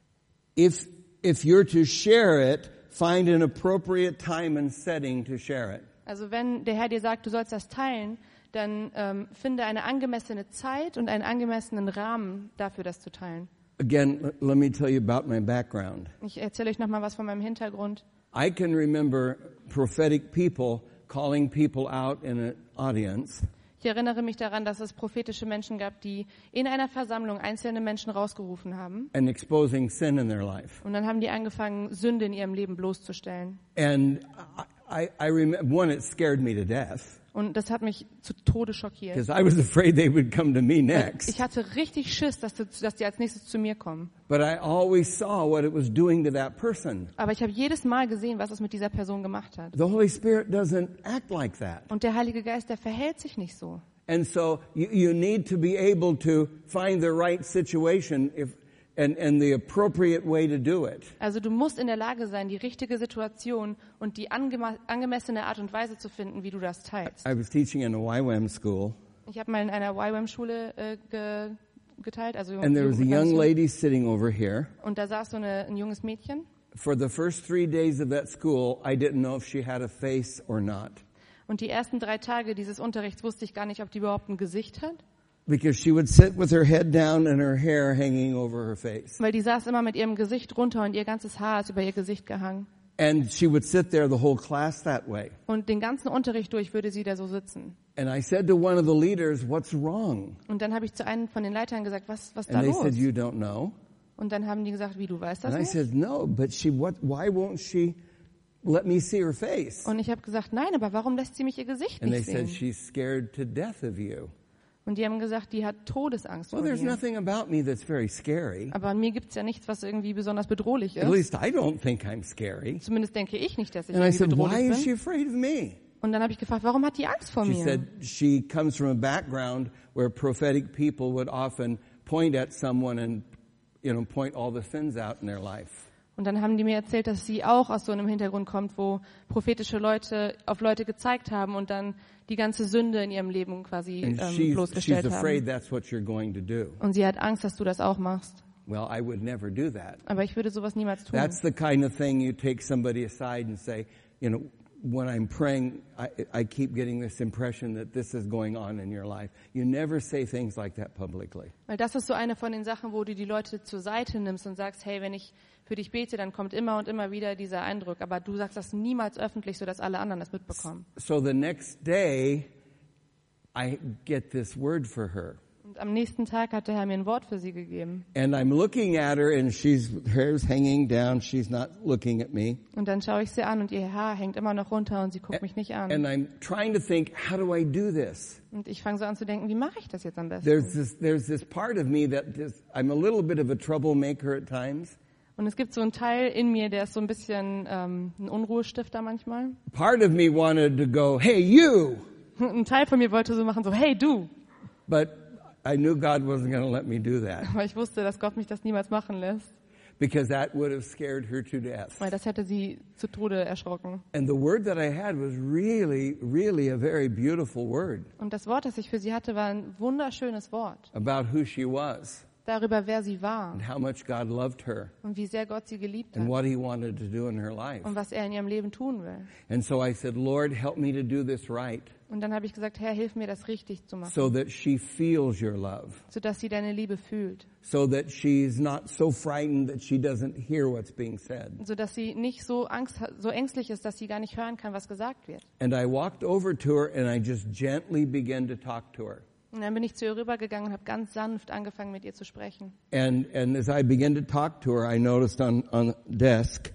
[SPEAKER 2] If if you're to share it, find an appropriate time and setting to share it.
[SPEAKER 1] Also wenn der Herr dir sagt, du sollst das teilen, dann ähm, finde eine angemessene Zeit und einen angemessenen Rahmen dafür, das zu teilen.
[SPEAKER 2] Again, l- let me tell you about my background.
[SPEAKER 1] Ich erzähle euch nochmal was von meinem Hintergrund.
[SPEAKER 2] I can remember prophetic people calling people out in an audience
[SPEAKER 1] Ich Ich erinnere mich daran, dass es prophetische Menschen gab, die in einer Versammlung einzelne Menschen rausgerufen haben.
[SPEAKER 2] and exposing sin in their life.
[SPEAKER 1] Und dann haben die angefangen, Sünde in ihrem Leben bloßzustellen.
[SPEAKER 2] And I, I remember, one, it scared me to death
[SPEAKER 1] Und das hat mich zu Tode schockiert.
[SPEAKER 2] because I was afraid they would come to me next.
[SPEAKER 1] Ich hatte richtig Schiss, dass, du, dass die als nächstes zu mir kommen.
[SPEAKER 2] But I always saw what it was doing to that person.
[SPEAKER 1] Aber ich habe jedes Mal gesehen, was es mit dieser Person gemacht hat.
[SPEAKER 2] The Holy Spirit doesn't act like that.
[SPEAKER 1] Und der Heilige Geist, der verhält sich nicht so.
[SPEAKER 2] And so you, you need to be able to find the right situation if, and, and the appropriate way to do it.
[SPEAKER 1] Also du musst in der Lage sein, die richtige Situation und die angema- angemessene Art und Weise zu finden, wie du das teilst.
[SPEAKER 2] I was teaching in a Y WAM school,
[SPEAKER 1] Ich habe mal in einer Y WAM-Schule äh, ge geteilt, also
[SPEAKER 2] and there was a young lady sitting over here.
[SPEAKER 1] und da saß so eine, ein junges Mädchen.
[SPEAKER 2] For the first three days of that school, I didn't know if she had a face or not.
[SPEAKER 1] Und die ersten drei Tage dieses Unterrichts wusste ich gar nicht, ob die überhaupt ein Gesicht hat.
[SPEAKER 2] Because she would sit with her head down and her hair hanging over her face.
[SPEAKER 1] Weil die saß immer mit ihrem Gesicht runter und ihr ganzes Haar ist über ihr Gesicht gehangen.
[SPEAKER 2] And she would sit there the whole class that way.
[SPEAKER 1] Und den ganzen Unterricht durch würde sie da so sitzen.
[SPEAKER 2] And I said to one of the leaders, what's wrong?
[SPEAKER 1] Und dann habe ich zu einem von den Leitern gesagt, was was da
[SPEAKER 2] And they
[SPEAKER 1] los?
[SPEAKER 2] said, you don't know?
[SPEAKER 1] Und dann haben die gesagt, wie, du weißt das
[SPEAKER 2] And I
[SPEAKER 1] nicht?
[SPEAKER 2] said, no, but she, what, why won't she let me see her face?
[SPEAKER 1] Und ich habe gesagt, nein, aber warum lässt sie mich ihr Gesicht
[SPEAKER 2] And they
[SPEAKER 1] nicht
[SPEAKER 2] said,
[SPEAKER 1] sehen?
[SPEAKER 2] she's scared to death of you.
[SPEAKER 1] Und die haben gesagt, die hat Todesangst
[SPEAKER 2] Well,
[SPEAKER 1] vor
[SPEAKER 2] there's
[SPEAKER 1] dir.
[SPEAKER 2] nothing about me that's very scary.
[SPEAKER 1] Aber an mir gibt's ja nichts, was irgendwie besonders bedrohlich
[SPEAKER 2] At
[SPEAKER 1] ist.
[SPEAKER 2] least I don't think I'm scary.
[SPEAKER 1] Zumindest denke ich nicht, dass ich
[SPEAKER 2] And I
[SPEAKER 1] irgendwie
[SPEAKER 2] said, why
[SPEAKER 1] bedrohlich
[SPEAKER 2] is she
[SPEAKER 1] bin.
[SPEAKER 2] afraid of me?
[SPEAKER 1] Und dann habe ich gefragt, warum hat die Angst vor
[SPEAKER 2] She
[SPEAKER 1] mir?
[SPEAKER 2] said she comes from a background where prophetic people would often point at someone and, you know, point all the sins out in their life.
[SPEAKER 1] Und dann haben die mir erzählt, dass sie auch aus so einem Hintergrund kommt, wo prophetische Leute auf Leute gezeigt haben und dann die ganze Sünde in ihrem Leben quasi
[SPEAKER 2] And
[SPEAKER 1] ähm,
[SPEAKER 2] she's, she's
[SPEAKER 1] bloßgestellt
[SPEAKER 2] afraid
[SPEAKER 1] haben.
[SPEAKER 2] that's what you're going to do.
[SPEAKER 1] Und sie hat Angst, dass du das auch machst.
[SPEAKER 2] Well, I would never do that.
[SPEAKER 1] Aber ich würde sowas niemals tun.
[SPEAKER 2] That's the kind of thing you take somebody aside and say, you know, when I'm praying, I, I keep getting this impression that this is going on in your life. You never say things like that publicly.
[SPEAKER 1] Weil das ist so eine von den Sachen, wo du die Leute zur Seite nimmst und sagst, hey, wenn ich für dich bete, dann kommt immer und immer wieder dieser Eindruck. Aber du sagst das niemals öffentlich, sodass alle anderen das mitbekommen.
[SPEAKER 2] So the next day, I get this word for her.
[SPEAKER 1] Und am nächsten Tag hat der Herr mir ein Wort für sie gegeben.
[SPEAKER 2] And I'm looking at her and she's, her hair's hanging down. She's not looking at me.
[SPEAKER 1] Und dann schaue ich sie an und ihr Haar hängt immer noch runter und sie guckt mich nicht an.
[SPEAKER 2] And I'm trying to think, how do I do this?
[SPEAKER 1] Und ich fange so an zu denken, wie mache ich das jetzt am besten?
[SPEAKER 2] There's this, there's this part of me that just, I'm a little bit of a troublemaker at times.
[SPEAKER 1] Und es gibt so einen Teil in mir, der ist so ein bisschen ähm, ein Unruhestifter manchmal.
[SPEAKER 2] Part of me wanted to go, hey, you!
[SPEAKER 1] Ein Teil von mir wollte so machen, so, hey, du!
[SPEAKER 2] But I knew God wasn't going to let me do that
[SPEAKER 1] Aber ich wusste, dass Gott mich das niemals machen lässt,
[SPEAKER 2] because that would have scared her to death.
[SPEAKER 1] weil das hätte sie zu Tode erschrocken.
[SPEAKER 2] And the word that I had was really, really a very beautiful word
[SPEAKER 1] Und das Wort, das ich für sie hatte, war ein wunderschönes Wort
[SPEAKER 2] about who she was
[SPEAKER 1] darüber, wer sie war
[SPEAKER 2] and how much God loved her
[SPEAKER 1] und wie sehr Gott sie geliebt
[SPEAKER 2] and
[SPEAKER 1] hat
[SPEAKER 2] what he wanted to do in her life.
[SPEAKER 1] und was er in ihrem Leben tun will.
[SPEAKER 2] And so I said, Lord, help me to do this right
[SPEAKER 1] Und dann habe ich gesagt, Herr, hilf mir, das richtig zu machen,
[SPEAKER 2] so that she feels your love,
[SPEAKER 1] sodass sie deine Liebe fühlt,
[SPEAKER 2] so that she's not so frightened that she doesn't hear what's being said.
[SPEAKER 1] sodass sie nicht so Angst, hat- so ängstlich ist, dass sie gar nicht hören kann, was gesagt wird.
[SPEAKER 2] And I walked over to her and I just gently began to talk to her.
[SPEAKER 1] Und dann bin ich zu ihr rübergegangen und habe ganz sanft angefangen, mit ihr zu sprechen.
[SPEAKER 2] And and as I began to talk to her, I noticed on on the desk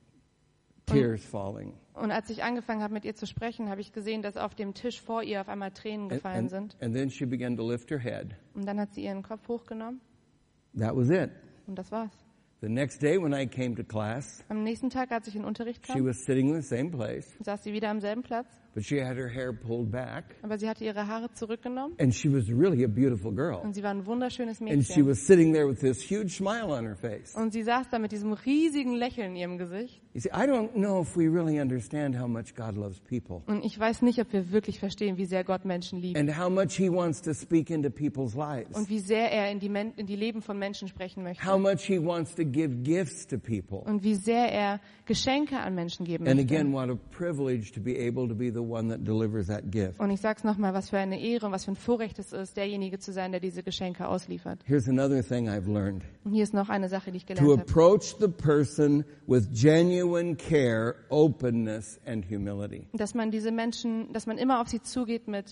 [SPEAKER 2] tears falling.
[SPEAKER 1] Und als ich angefangen habe, mit ihr zu sprechen, habe ich gesehen, dass auf dem Tisch vor ihr auf einmal Tränen
[SPEAKER 2] And,
[SPEAKER 1] gefallen
[SPEAKER 2] and,
[SPEAKER 1] sind.
[SPEAKER 2] and then she began to lift her head.
[SPEAKER 1] Und dann hat sie ihren Kopf hochgenommen
[SPEAKER 2] That was it.
[SPEAKER 1] und das war's.
[SPEAKER 2] The next day when I came to class,
[SPEAKER 1] Am nächsten Tag, als ich in den Unterricht
[SPEAKER 2] she
[SPEAKER 1] kam,
[SPEAKER 2] was sitting in the same place,
[SPEAKER 1] saß sie wieder am selben Platz,
[SPEAKER 2] but she had her hair pulled back.
[SPEAKER 1] aber sie hatte ihre Haare zurückgenommen
[SPEAKER 2] And she was really a beautiful girl.
[SPEAKER 1] und sie war ein wunderschönes
[SPEAKER 2] And she
[SPEAKER 1] Mädchen.
[SPEAKER 2] was sitting there with this huge smile on her face.
[SPEAKER 1] Und sie saß da mit diesem riesigen Lächeln in ihrem Gesicht.
[SPEAKER 2] You see, I don't know if we really understand how much God loves people
[SPEAKER 1] Und ich weiß nicht, ob wir wirklich verstehen, wie sehr Gott Menschen liebt
[SPEAKER 2] and how much He wants to speak into people's lives.
[SPEAKER 1] und wie sehr er in die, Men in die Leben von Menschen sprechen möchte.
[SPEAKER 2] How much He wants to give gifts to people.
[SPEAKER 1] Und wie sehr er Geschenke an Menschen geben
[SPEAKER 2] And
[SPEAKER 1] möchte.
[SPEAKER 2] again, what a privilege to be able to be the one that delivers that gift.
[SPEAKER 1] Und ich sag's nochmal, was für eine Ehre und was für ein Vorrecht es ist, derjenige zu sein, der diese Geschenke ausliefert.
[SPEAKER 2] Here's another thing I've learned.
[SPEAKER 1] Und hier ist noch eine Sache, die ich
[SPEAKER 2] To
[SPEAKER 1] gelernt habe.
[SPEAKER 2] approach the person with genuine care, openness, and humility.
[SPEAKER 1] Dass man diese Menschen, dass man immer auf sie zugeht mit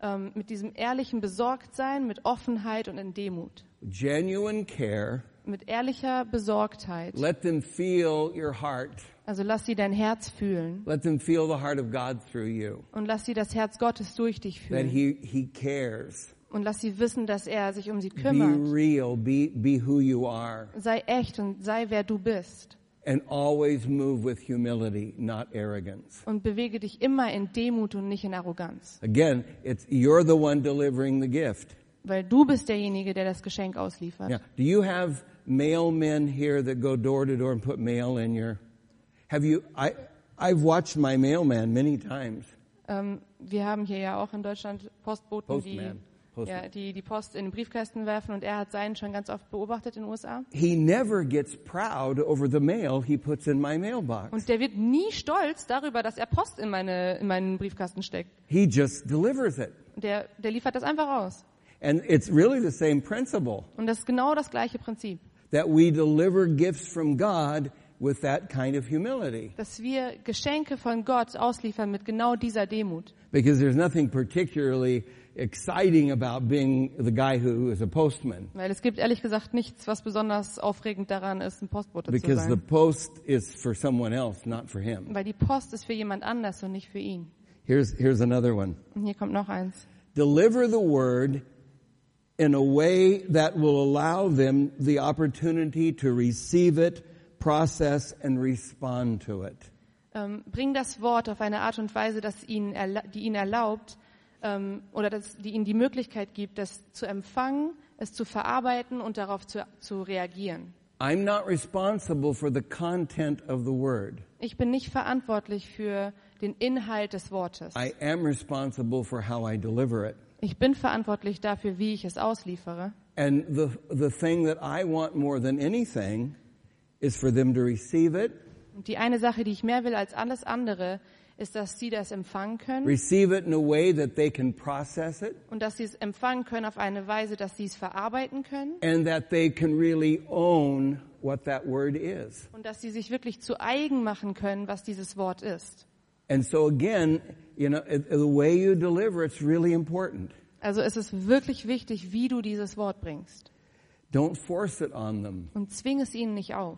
[SPEAKER 1] ähm, mit diesem ehrlichen Besorgtsein, mit Offenheit und in Demut.
[SPEAKER 2] Genuine care.
[SPEAKER 1] Mit ehrlicher Besorgtheit.
[SPEAKER 2] Let them feel your heart.
[SPEAKER 1] Also lass sie dein Herz fühlen.
[SPEAKER 2] Let them feel the heart of God through you.
[SPEAKER 1] Und lass sie das Herz Gottes durch dich
[SPEAKER 2] That
[SPEAKER 1] fühlen.
[SPEAKER 2] he, he cares.
[SPEAKER 1] Und lass sie wissen, dass er sich um sie
[SPEAKER 2] Be
[SPEAKER 1] kümmert.
[SPEAKER 2] real. Be, be who you are.
[SPEAKER 1] Sei echt und sei, wer du bist.
[SPEAKER 2] And always move with humility, not arrogance.
[SPEAKER 1] Und bewege dich immer in Demut und nicht in Arroganz.
[SPEAKER 2] Again, it's you're the one delivering the gift.
[SPEAKER 1] Weil du bist derjenige, der das Geschenk ausliefert.
[SPEAKER 2] Yeah. Do you have mailmen here that go door to door and put mail in your? Have you? I I've watched my mailman many times.
[SPEAKER 1] Ähm, wir haben hier ja auch in Deutschland Postboten, die,
[SPEAKER 2] Postman. Postman.
[SPEAKER 1] ja, die die Post in den Briefkasten werfen, und er hat seinen schon ganz oft beobachtet in den U S A.
[SPEAKER 2] He never gets proud over the mail he puts in my mailbox.
[SPEAKER 1] Und der wird nie stolz darüber, dass er Post in meine in meinen Briefkasten steckt.
[SPEAKER 2] He just delivers it.
[SPEAKER 1] Der der liefert das einfach aus.
[SPEAKER 2] And it's really the same principle,
[SPEAKER 1] Und das ist genau das gleiche Prinzip,
[SPEAKER 2] that we deliver gifts from God with that kind of humility.
[SPEAKER 1] dass wir Geschenke von Gott ausliefern mit genau dieser Demut.
[SPEAKER 2] Because there's nothing particularly exciting about being the guy who is a postman.
[SPEAKER 1] Weil es gibt ehrlich gesagt nichts, was besonders aufregend daran ist, ein Postbote zu
[SPEAKER 2] Because the
[SPEAKER 1] sein.
[SPEAKER 2] post is for someone else, not for him.
[SPEAKER 1] Weil die Post ist für jemand anders und nicht für ihn.
[SPEAKER 2] Here's, here's another one.
[SPEAKER 1] Und hier kommt noch eins.
[SPEAKER 2] Deliver the word in a way that will allow them the opportunity to receive it, process and respond to it.
[SPEAKER 1] Ähm, bring das Wort auf eine Art und Weise, dass ihnen erla- die ihnen erlaubt, ähm, oder dass, die ihnen die Möglichkeit gibt, das zu empfangen, es zu verarbeiten und darauf zu, zu reagieren.
[SPEAKER 2] I'm not responsible for the content of the word.
[SPEAKER 1] Ich bin nicht verantwortlich für den Inhalt des Wortes.
[SPEAKER 2] I am responsible for how I deliver it.
[SPEAKER 1] Ich bin verantwortlich dafür, wie ich es ausliefere.
[SPEAKER 2] And the the thing that I want more than anything is for them to receive it,
[SPEAKER 1] Und die eine Sache, die ich mehr will als alles andere, ist, dass sie das empfangen können
[SPEAKER 2] receive it in a way that they can process it,
[SPEAKER 1] und dass sie es empfangen können auf eine Weise, dass sie es verarbeiten können
[SPEAKER 2] and that they can really own what that word is.
[SPEAKER 1] und dass sie sich wirklich zu eigen machen können, was dieses Wort ist.
[SPEAKER 2] And so again, you know, the way you deliver it's really important.
[SPEAKER 1] Also es ist wirklich wichtig, wie du dieses Wort bringst.
[SPEAKER 2] Don't force it on them.
[SPEAKER 1] Und zwing es ihnen nicht auf.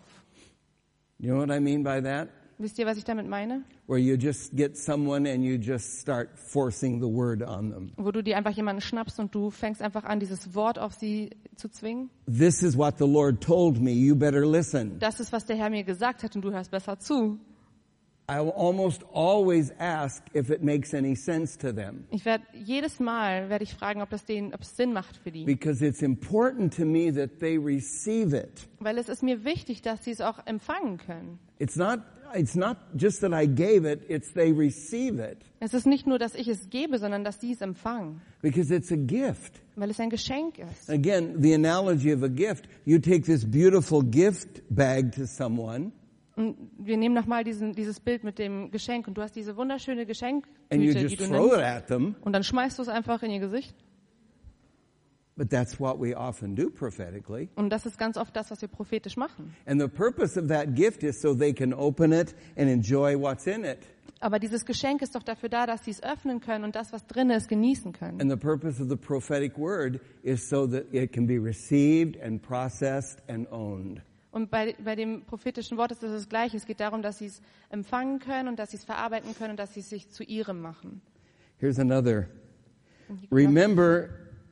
[SPEAKER 2] You know what I mean by that?
[SPEAKER 1] Wisst ihr, was ich damit meine?
[SPEAKER 2] Where you just get someone and you just start forcing the word on them.
[SPEAKER 1] Wo du dir einfach jemanden schnappst und du fängst einfach an, dieses Wort auf sie zu zwingen.
[SPEAKER 2] This is what the Lord told me. You better listen.
[SPEAKER 1] Das ist, was der Herr mir gesagt hat, und du hörst besser zu.
[SPEAKER 2] I will almost always ask if it makes any sense to them.
[SPEAKER 1] Ich werde jedes Mal werde ich fragen, ob das denen, ob es Sinn macht für die.
[SPEAKER 2] Because it's important to me that they receive it.
[SPEAKER 1] Weil es ist mir wichtig, dass sie es auch empfangen können.
[SPEAKER 2] It's not, it's not just that I gave it, it's they receive it.
[SPEAKER 1] Es ist nicht nur, dass ich es gebe, sondern dass sie es empfangen.
[SPEAKER 2] Because it's a gift.
[SPEAKER 1] Weil es ein Geschenk ist.
[SPEAKER 2] Again, the analogy of a gift. You take this beautiful gift bag to someone.
[SPEAKER 1] Und wir nehmen nochmal diesen, dieses Bild mit dem Geschenk, und du hast diese wunderschöne
[SPEAKER 2] And you
[SPEAKER 1] Geschenktüte, die
[SPEAKER 2] just
[SPEAKER 1] du
[SPEAKER 2] throw it
[SPEAKER 1] nimmst,
[SPEAKER 2] at them.
[SPEAKER 1] und dann schmeißt du es einfach in ihr Gesicht.
[SPEAKER 2] But that's what we often do prophetically.
[SPEAKER 1] Und das ist ganz oft das, was wir prophetisch machen.
[SPEAKER 2] And the purpose of that gift is so they can open it and enjoy what's in it.
[SPEAKER 1] Aber dieses Geschenk ist doch dafür da, dass sie es öffnen können und das, was drin ist, genießen können.
[SPEAKER 2] And the purpose of the prophetic word is so that it can be received and processed and owned.
[SPEAKER 1] Und bei, bei dem prophetischen Wort ist es das Gleiche. Es geht darum, dass sie es empfangen können und dass sie es verarbeiten können und dass sie es sich zu ihrem machen.
[SPEAKER 2] Here's another.
[SPEAKER 1] Und hier kommt noch-
[SPEAKER 2] Remember,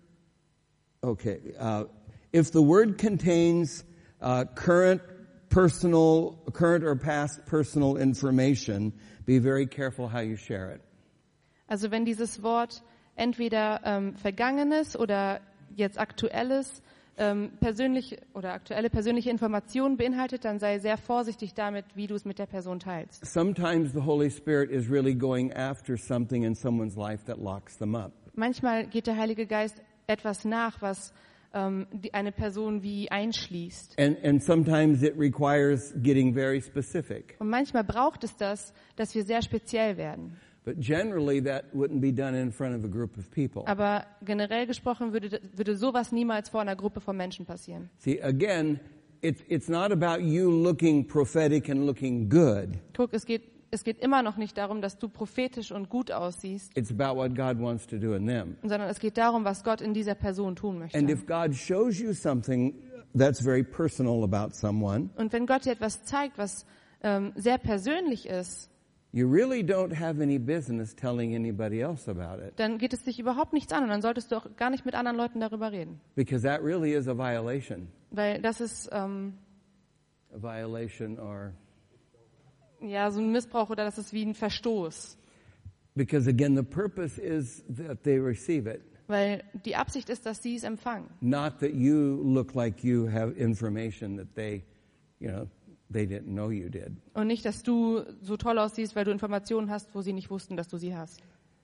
[SPEAKER 2] okay, uh, if the word contains uh, current personal, current or past personal information, be very careful how you share it.
[SPEAKER 1] Also wenn dieses Wort entweder ähm, Vergangenes oder jetzt Aktuelles, ähm, persönlich oder aktuelle persönliche Informationen beinhaltet, dann sei sehr vorsichtig damit, wie du es mit der Person teilst.
[SPEAKER 2] Sometimes the Holy Spirit is really going after something in someone's life that locks them up.
[SPEAKER 1] Manchmal geht der Heilige Geist etwas nach, was ähm, die, eine Person wie einschließt.
[SPEAKER 2] And, and sometimes it requires getting very specific.
[SPEAKER 1] Und manchmal braucht es das, dass wir sehr speziell werden.
[SPEAKER 2] But generally that wouldn't be done in front of a group of people.
[SPEAKER 1] Aber generell gesprochen würde, würde sowas niemals vor einer Gruppe von Menschen passieren.
[SPEAKER 2] See, again, it's, it's not about you looking prophetic and looking good.
[SPEAKER 1] Guck, es geht es geht immer noch nicht darum, dass du prophetisch und gut aussiehst,
[SPEAKER 2] It's about what God wants to do in them.
[SPEAKER 1] sondern es geht darum, was Gott in dieser Person tun möchte.
[SPEAKER 2] And if God shows you something that's very personal about someone,
[SPEAKER 1] Und wenn Gott dir etwas zeigt, was ähm, sehr persönlich ist,
[SPEAKER 2] you really don't have any business telling anybody else about it,
[SPEAKER 1] dann geht es dich überhaupt nichts an und dann solltest du auch gar nicht mit anderen Leuten darüber reden.
[SPEAKER 2] because that really is a violation.
[SPEAKER 1] Weil das ist ähm,
[SPEAKER 2] A violation or
[SPEAKER 1] ja so ein Missbrauch oder das ist wie ein Verstoß.
[SPEAKER 2] because again the purpose is that they receive it,
[SPEAKER 1] Weil die Absicht ist, dass sie es empfangen.
[SPEAKER 2] not that you look like you have information that they, you know, they didn't know you did.
[SPEAKER 1] Und nicht, dass du so toll aussiehst, weil du Informationen hast, wo sie nicht wussten, dass du sie hast.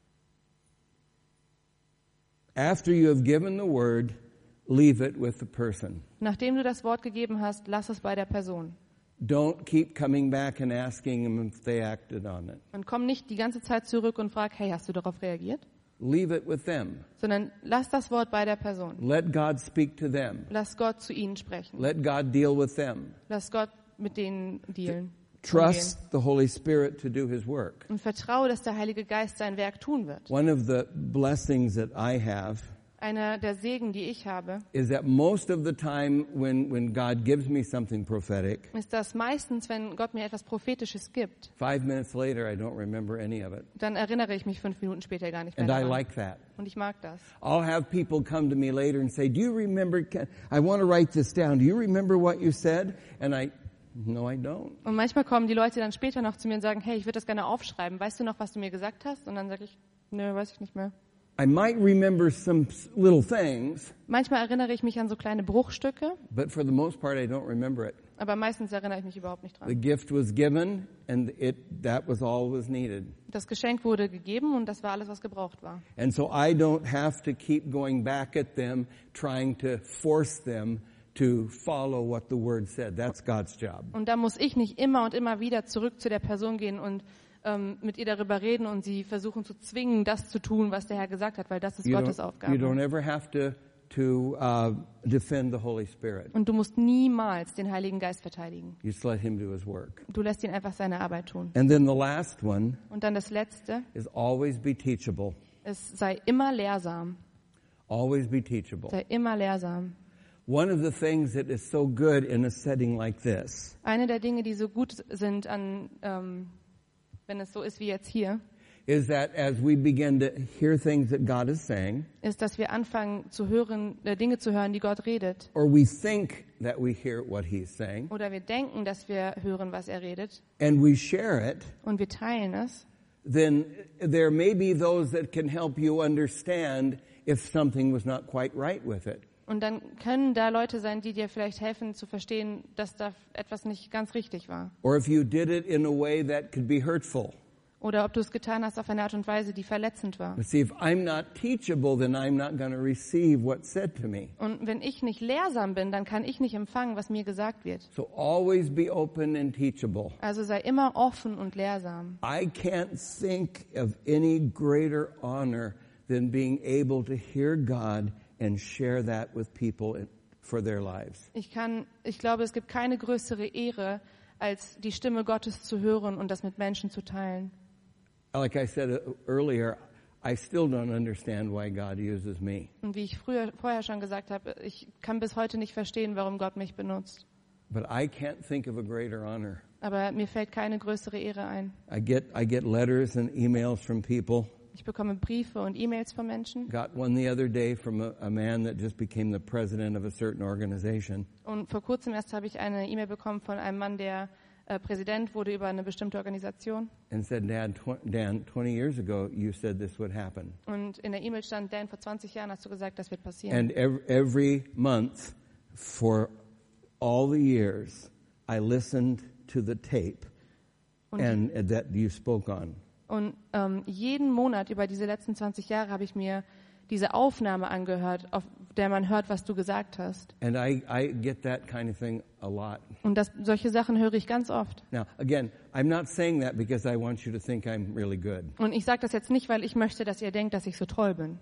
[SPEAKER 2] After you have given the word, leave it with the person.
[SPEAKER 1] Nachdem du das Wort gegeben hast, lass es bei der Person.
[SPEAKER 2] Don't keep coming back and asking them if they acted on it.
[SPEAKER 1] Und komm nicht die ganze Zeit zurück und frag, hey, hast du darauf reagiert?
[SPEAKER 2] Leave it with them.
[SPEAKER 1] Sondern lass das Wort bei der Person.
[SPEAKER 2] Let God speak to them.
[SPEAKER 1] Lass Gott zu ihnen sprechen.
[SPEAKER 2] Let God deal with them.
[SPEAKER 1] Lass Gott mit denen dealen.
[SPEAKER 2] Trust the Holy Spirit to do His work.
[SPEAKER 1] Und vertraue, dass der Heilige Geist sein Werk tun wird.
[SPEAKER 2] One of the blessings that I have
[SPEAKER 1] Einer der Segen, die ich habe,
[SPEAKER 2] is that most of the time when, when God gives me something prophetic,
[SPEAKER 1] ist, dass meistens, wenn Gott mir etwas Prophetisches gibt,
[SPEAKER 2] five minutes later I don't remember any of it.
[SPEAKER 1] dann erinnere ich mich fünf Minuten später gar nicht mehr
[SPEAKER 2] And I
[SPEAKER 1] daran.
[SPEAKER 2] like that.
[SPEAKER 1] Und ich mag das.
[SPEAKER 2] I'll have people come to me later and say, do you remember, I want to write this down. Do you remember what you said? And I, no, I don't.
[SPEAKER 1] Und manchmal kommen die Leute dann später noch zu mir und sagen, hey, ich würde das gerne aufschreiben. Weißt du noch, was du mir gesagt hast? Und dann sage ich, nö, weiß ich nicht mehr.
[SPEAKER 2] I might remember some little things,
[SPEAKER 1] Manchmal erinnere ich mich an so kleine Bruchstücke,
[SPEAKER 2] but for the most part I don't remember it.
[SPEAKER 1] aber meistens erinnere ich mich überhaupt nicht
[SPEAKER 2] The
[SPEAKER 1] dran.
[SPEAKER 2] gift was given and it, that was all was needed.
[SPEAKER 1] Das Geschenk wurde gegeben und das war alles, was gebraucht war.
[SPEAKER 2] And so I don't have to keep going back at them, trying to force them to follow what the word said. That's God's job.
[SPEAKER 1] Und da muss ich nicht immer und immer wieder zurück zu der Person gehen und ähm, mit ihr darüber reden und sie versuchen zu zwingen, das zu tun, was der Herr gesagt hat, weil das ist
[SPEAKER 2] You
[SPEAKER 1] Gottes
[SPEAKER 2] don't,
[SPEAKER 1] Aufgabe.
[SPEAKER 2] you don't ever have to, to uh, defend the Holy Spirit.
[SPEAKER 1] Und du musst niemals den Heiligen Geist verteidigen.
[SPEAKER 2] You just let Him do His work.
[SPEAKER 1] Du lässt ihn einfach seine Arbeit tun.
[SPEAKER 2] And then the last one
[SPEAKER 1] Und dann das Letzte,
[SPEAKER 2] is always be teachable.
[SPEAKER 1] es sei immer lehrsam.
[SPEAKER 2] Always be teachable.
[SPEAKER 1] Sei immer lehrsam.
[SPEAKER 2] One of the things that is so good in a setting like this
[SPEAKER 1] Eine der Dinge, die so gut sind, an, ähm, wenn es so ist wie jetzt hier,
[SPEAKER 2] is that as we begin to hear things that God is saying,
[SPEAKER 1] ist, dass wir anfangen zu hören, äh, Dinge zu hören, die Gott redet.
[SPEAKER 2] or we think that we hear what He's saying,
[SPEAKER 1] Oder wir denken, dass wir hören, was er redet.
[SPEAKER 2] and we share it,
[SPEAKER 1] Und wir teilen es.
[SPEAKER 2] then there may be those that can help you understand if something was not quite right with it.
[SPEAKER 1] Und dann können da Leute sein, die dir vielleicht helfen zu verstehen, dass da etwas nicht ganz richtig war.
[SPEAKER 2] Or if you did it in a way that could be hurtful.
[SPEAKER 1] Oder ob du es getan hast auf eine Art und Weise, die verletzend war.
[SPEAKER 2] But see, if I'm not teachable, then I'm not going to receive what's said to me.
[SPEAKER 1] Und wenn ich nicht lehrsam bin, dann kann ich nicht empfangen, was mir gesagt wird.
[SPEAKER 2] So always be open and teachable.
[SPEAKER 1] Also sei immer offen und lehrsam.
[SPEAKER 2] I can't think of any greater honor than being able to hear God and share that with people for their lives.
[SPEAKER 1] Ich kann, ich glaube, es gibt keine größere Ehre, als die Stimme Gottes zu hören und das mit Menschen zu teilen.
[SPEAKER 2] Like I said earlier, I still don't understand why God uses me.
[SPEAKER 1] Und wie ich früher, vorher schon gesagt habe, ich kann bis heute nicht verstehen, warum Gott mich benutzt.
[SPEAKER 2] But I can't think of a greater honor.
[SPEAKER 1] Aber mir fällt keine größere Ehre ein.
[SPEAKER 2] I get I get letters and emails from people.
[SPEAKER 1] Ich bekomme Briefe und E-Mails von Menschen.
[SPEAKER 2] Got one the other day from a, a man that just became the president of a certain organization.
[SPEAKER 1] Und vor kurzem erst habe ich eine E-Mail bekommen von einem Mann, der äh, Präsident wurde über eine bestimmte Organisation.
[SPEAKER 2] And said, Dad, tw- Dan, twenty years ago you said this would happen.
[SPEAKER 1] Und in der E-Mail stand, Dan, vor zwanzig Jahren hast du gesagt, das wird passieren.
[SPEAKER 2] And every, every month for all the years I listened to the tape
[SPEAKER 1] Und,
[SPEAKER 2] and uh, that you spoke on.
[SPEAKER 1] und ähm, jeden Monat über diese letzten zwanzig Jahre habe ich mir diese Aufnahme angehört, auf der man hört, was du gesagt hast.
[SPEAKER 2] And I, I get that kind of thing a lot.
[SPEAKER 1] Und das, solche Sachen höre ich ganz oft.
[SPEAKER 2] Now, again, I'm not saying that because I want you to think I'm really good.
[SPEAKER 1] Und ich sage das jetzt nicht, weil ich möchte, dass ihr denkt, dass ich so toll bin.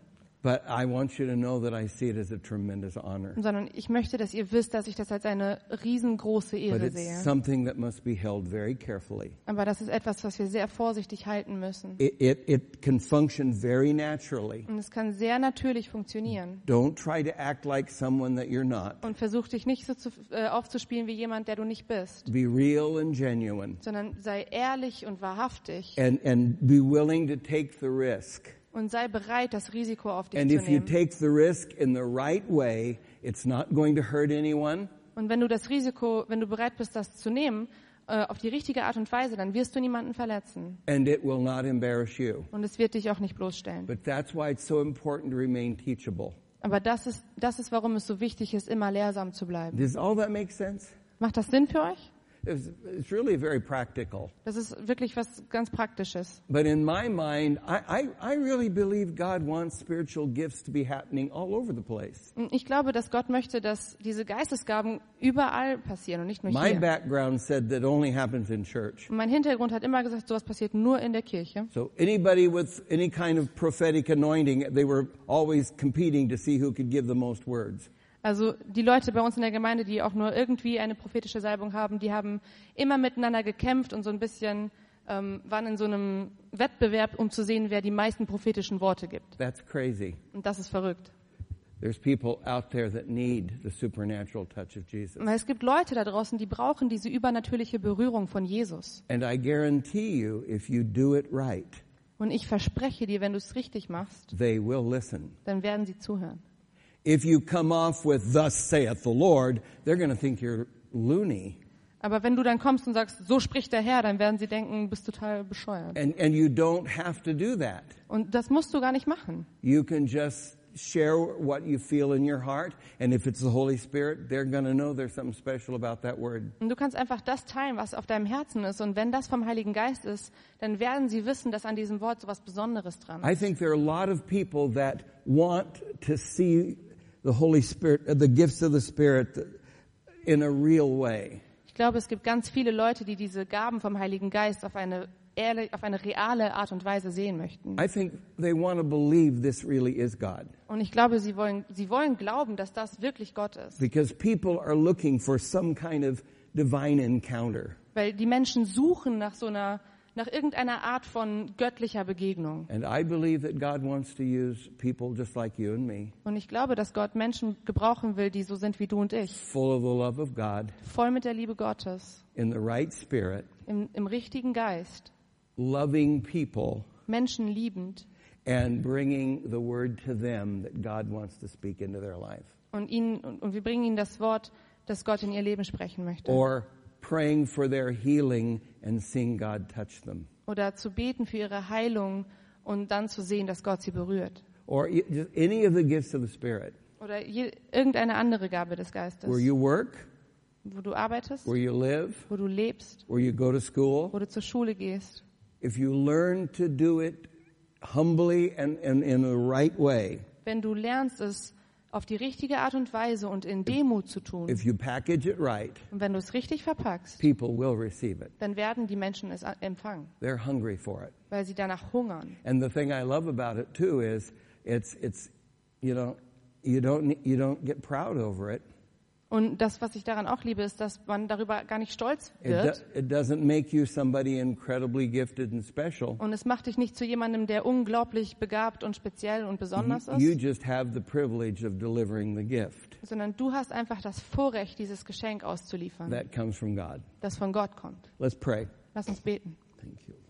[SPEAKER 2] But I want you to know that I see it as a tremendous honor.
[SPEAKER 1] sondern ich möchte, dass ihr wisst, dass ich das als eine riesengroße
[SPEAKER 2] But
[SPEAKER 1] Ehre
[SPEAKER 2] it's
[SPEAKER 1] sehe.
[SPEAKER 2] something that must be held very carefully.
[SPEAKER 1] Aber das ist etwas, was wir sehr vorsichtig halten müssen.
[SPEAKER 2] It, it, it can function very naturally.
[SPEAKER 1] Und es kann sehr natürlich funktionieren.
[SPEAKER 2] Don't try to act like someone that you're not.
[SPEAKER 1] Und versuch dich nicht so zu, äh, aufzuspielen wie jemand, der du nicht bist,
[SPEAKER 2] Be real and genuine.
[SPEAKER 1] sondern sei ehrlich und wahrhaftig
[SPEAKER 2] And, and be willing to take the risk.
[SPEAKER 1] und sei bereit, das Risiko auf dich
[SPEAKER 2] And
[SPEAKER 1] zu
[SPEAKER 2] if you
[SPEAKER 1] nehmen.
[SPEAKER 2] take the risk in the right way, it's not going to hurt anyone.
[SPEAKER 1] Und wenn du das Risiko, wenn du bereit bist, das zu nehmen, äh, auf die richtige Art und Weise, dann wirst du niemanden verletzen.
[SPEAKER 2] And it will not embarrass you.
[SPEAKER 1] Und es wird dich auch nicht bloßstellen.
[SPEAKER 2] But that's why it's so important to remain teachable.
[SPEAKER 1] Aber das ist, das ist, warum es so wichtig ist, immer lehrsam zu bleiben.
[SPEAKER 2] Does all that make sense?
[SPEAKER 1] Macht das Sinn für euch?
[SPEAKER 2] It's, it's really very practical.
[SPEAKER 1] Das ist wirklich was ganz Praktisches.
[SPEAKER 2] But in my mind, I, I, I really believe God wants spiritual gifts to be happening all over the place.
[SPEAKER 1] Und ich glaube, dass Gott möchte, dass diese Geistesgaben überall passieren und nicht nur
[SPEAKER 2] My
[SPEAKER 1] hier.
[SPEAKER 2] background said that only happens in church.
[SPEAKER 1] Und mein Hintergrund hat immer gesagt, sowas passiert nur in der Kirche.
[SPEAKER 2] So anybody with any kind of prophetic anointing, they were always competing to see who could give the most words.
[SPEAKER 1] Also die Leute bei uns in der Gemeinde, die auch nur irgendwie eine prophetische Salbung haben, die haben immer miteinander gekämpft und so ein bisschen ähm, waren in so einem Wettbewerb, um zu sehen, wer die meisten prophetischen Worte gibt.
[SPEAKER 2] That's crazy.
[SPEAKER 1] Und das ist verrückt.
[SPEAKER 2] There's people out there that need the supernatural touch of Jesus.
[SPEAKER 1] Weil es gibt Leute da draußen, die brauchen diese übernatürliche Berührung von Jesus.
[SPEAKER 2] And I guarantee you, if you do it right,
[SPEAKER 1] Und ich verspreche dir, wenn du es richtig machst,
[SPEAKER 2] they will listen.
[SPEAKER 1] dann werden sie zuhören.
[SPEAKER 2] If you come off with, thus saith the Lord, they're going to think you're loony.
[SPEAKER 1] Aber wenn du dann kommst und sagst, so spricht der Herr, dann werden sie denken, du bist total bescheuert.
[SPEAKER 2] And, and you don't have to do that.
[SPEAKER 1] Und das musst du gar nicht machen.
[SPEAKER 2] You can just share what you feel in your heart. And if it's the Holy Spirit, they're going to know there's something special about that word.
[SPEAKER 1] Und du kannst einfach das teilen, was auf deinem Herzen ist. Und wenn das vom Heiligen Geist ist, dann werden sie wissen, dass an diesem Wort so was Besonderes dran ist.
[SPEAKER 2] I think there are a lot of people that want to see the Holy Spirit, the gifts of the Spirit in a real way.
[SPEAKER 1] Ich glaube, es gibt ganz viele Leute, die diese Gaben vom Heiligen Geist auf eine ehrlich, auf eine reale Art und Weise sehen möchten.
[SPEAKER 2] I think they want to believe this really is God.
[SPEAKER 1] Und ich glaube, sie wollen, sie wollen glauben, dass das wirklich Gott ist.
[SPEAKER 2] Because people are looking for some kind of divine encounter.
[SPEAKER 1] Weil die Menschen suchen nach so einer, nach irgendeiner Art von göttlicher Begegnung.
[SPEAKER 2] And I believe that God wants to use people just like you and me,
[SPEAKER 1] Und ich glaube, dass Gott Menschen gebrauchen will, die so sind wie du und ich.
[SPEAKER 2] full of the love of God,
[SPEAKER 1] Voll mit der Liebe Gottes,
[SPEAKER 2] in the right spirit,
[SPEAKER 1] im, im richtigen Geist,
[SPEAKER 2] loving people,
[SPEAKER 1] Menschen liebend
[SPEAKER 2] and bringing the word to them that God wants to speak into their life.
[SPEAKER 1] und ihnen, und, und wir bringen ihnen das Wort, das Gott in ihr Leben sprechen möchte.
[SPEAKER 2] Or praying for their healing and seeing God touch them.
[SPEAKER 1] Oder zu beten für ihre Heilung und dann zu sehen, dass Gott sie berührt.
[SPEAKER 2] Or i- just any of the gifts of the Spirit.
[SPEAKER 1] Oder je, irgendeine andere Gabe des Geistes.
[SPEAKER 2] Where you work,
[SPEAKER 1] Wo du arbeitest,
[SPEAKER 2] where you live,
[SPEAKER 1] wo du lebst,
[SPEAKER 2] where you go to school.
[SPEAKER 1] wo du zur Schule gehst.
[SPEAKER 2] If you learn to do it humbly and, and in the right way,
[SPEAKER 1] Wenn du lernst, es auf die richtige Art und Weise und in Demut zu tun,
[SPEAKER 2] if you package it right,
[SPEAKER 1] und wenn du es richtig verpackst,
[SPEAKER 2] people will receive it.
[SPEAKER 1] dann werden die Menschen es empfangen,
[SPEAKER 2] They're hungry for it.
[SPEAKER 1] weil sie danach hungern.
[SPEAKER 2] And the thing I love about it too is it's it's you know you don't you don't get proud over it.
[SPEAKER 1] Und das, was ich daran auch liebe, ist, dass man darüber gar nicht stolz
[SPEAKER 2] It,
[SPEAKER 1] wird.
[SPEAKER 2] do, it doesn't make you somebody incredibly gifted and special.
[SPEAKER 1] Und es macht dich nicht zu jemandem, der unglaublich begabt und speziell und besonders
[SPEAKER 2] You, you
[SPEAKER 1] ist,
[SPEAKER 2] just have the privilege of delivering the gift
[SPEAKER 1] sondern du hast einfach das Vorrecht, dieses Geschenk auszuliefern,
[SPEAKER 2] that comes from God.
[SPEAKER 1] das von Gott kommt.
[SPEAKER 2] Let's pray.
[SPEAKER 1] Lass uns beten.
[SPEAKER 2] Thank you.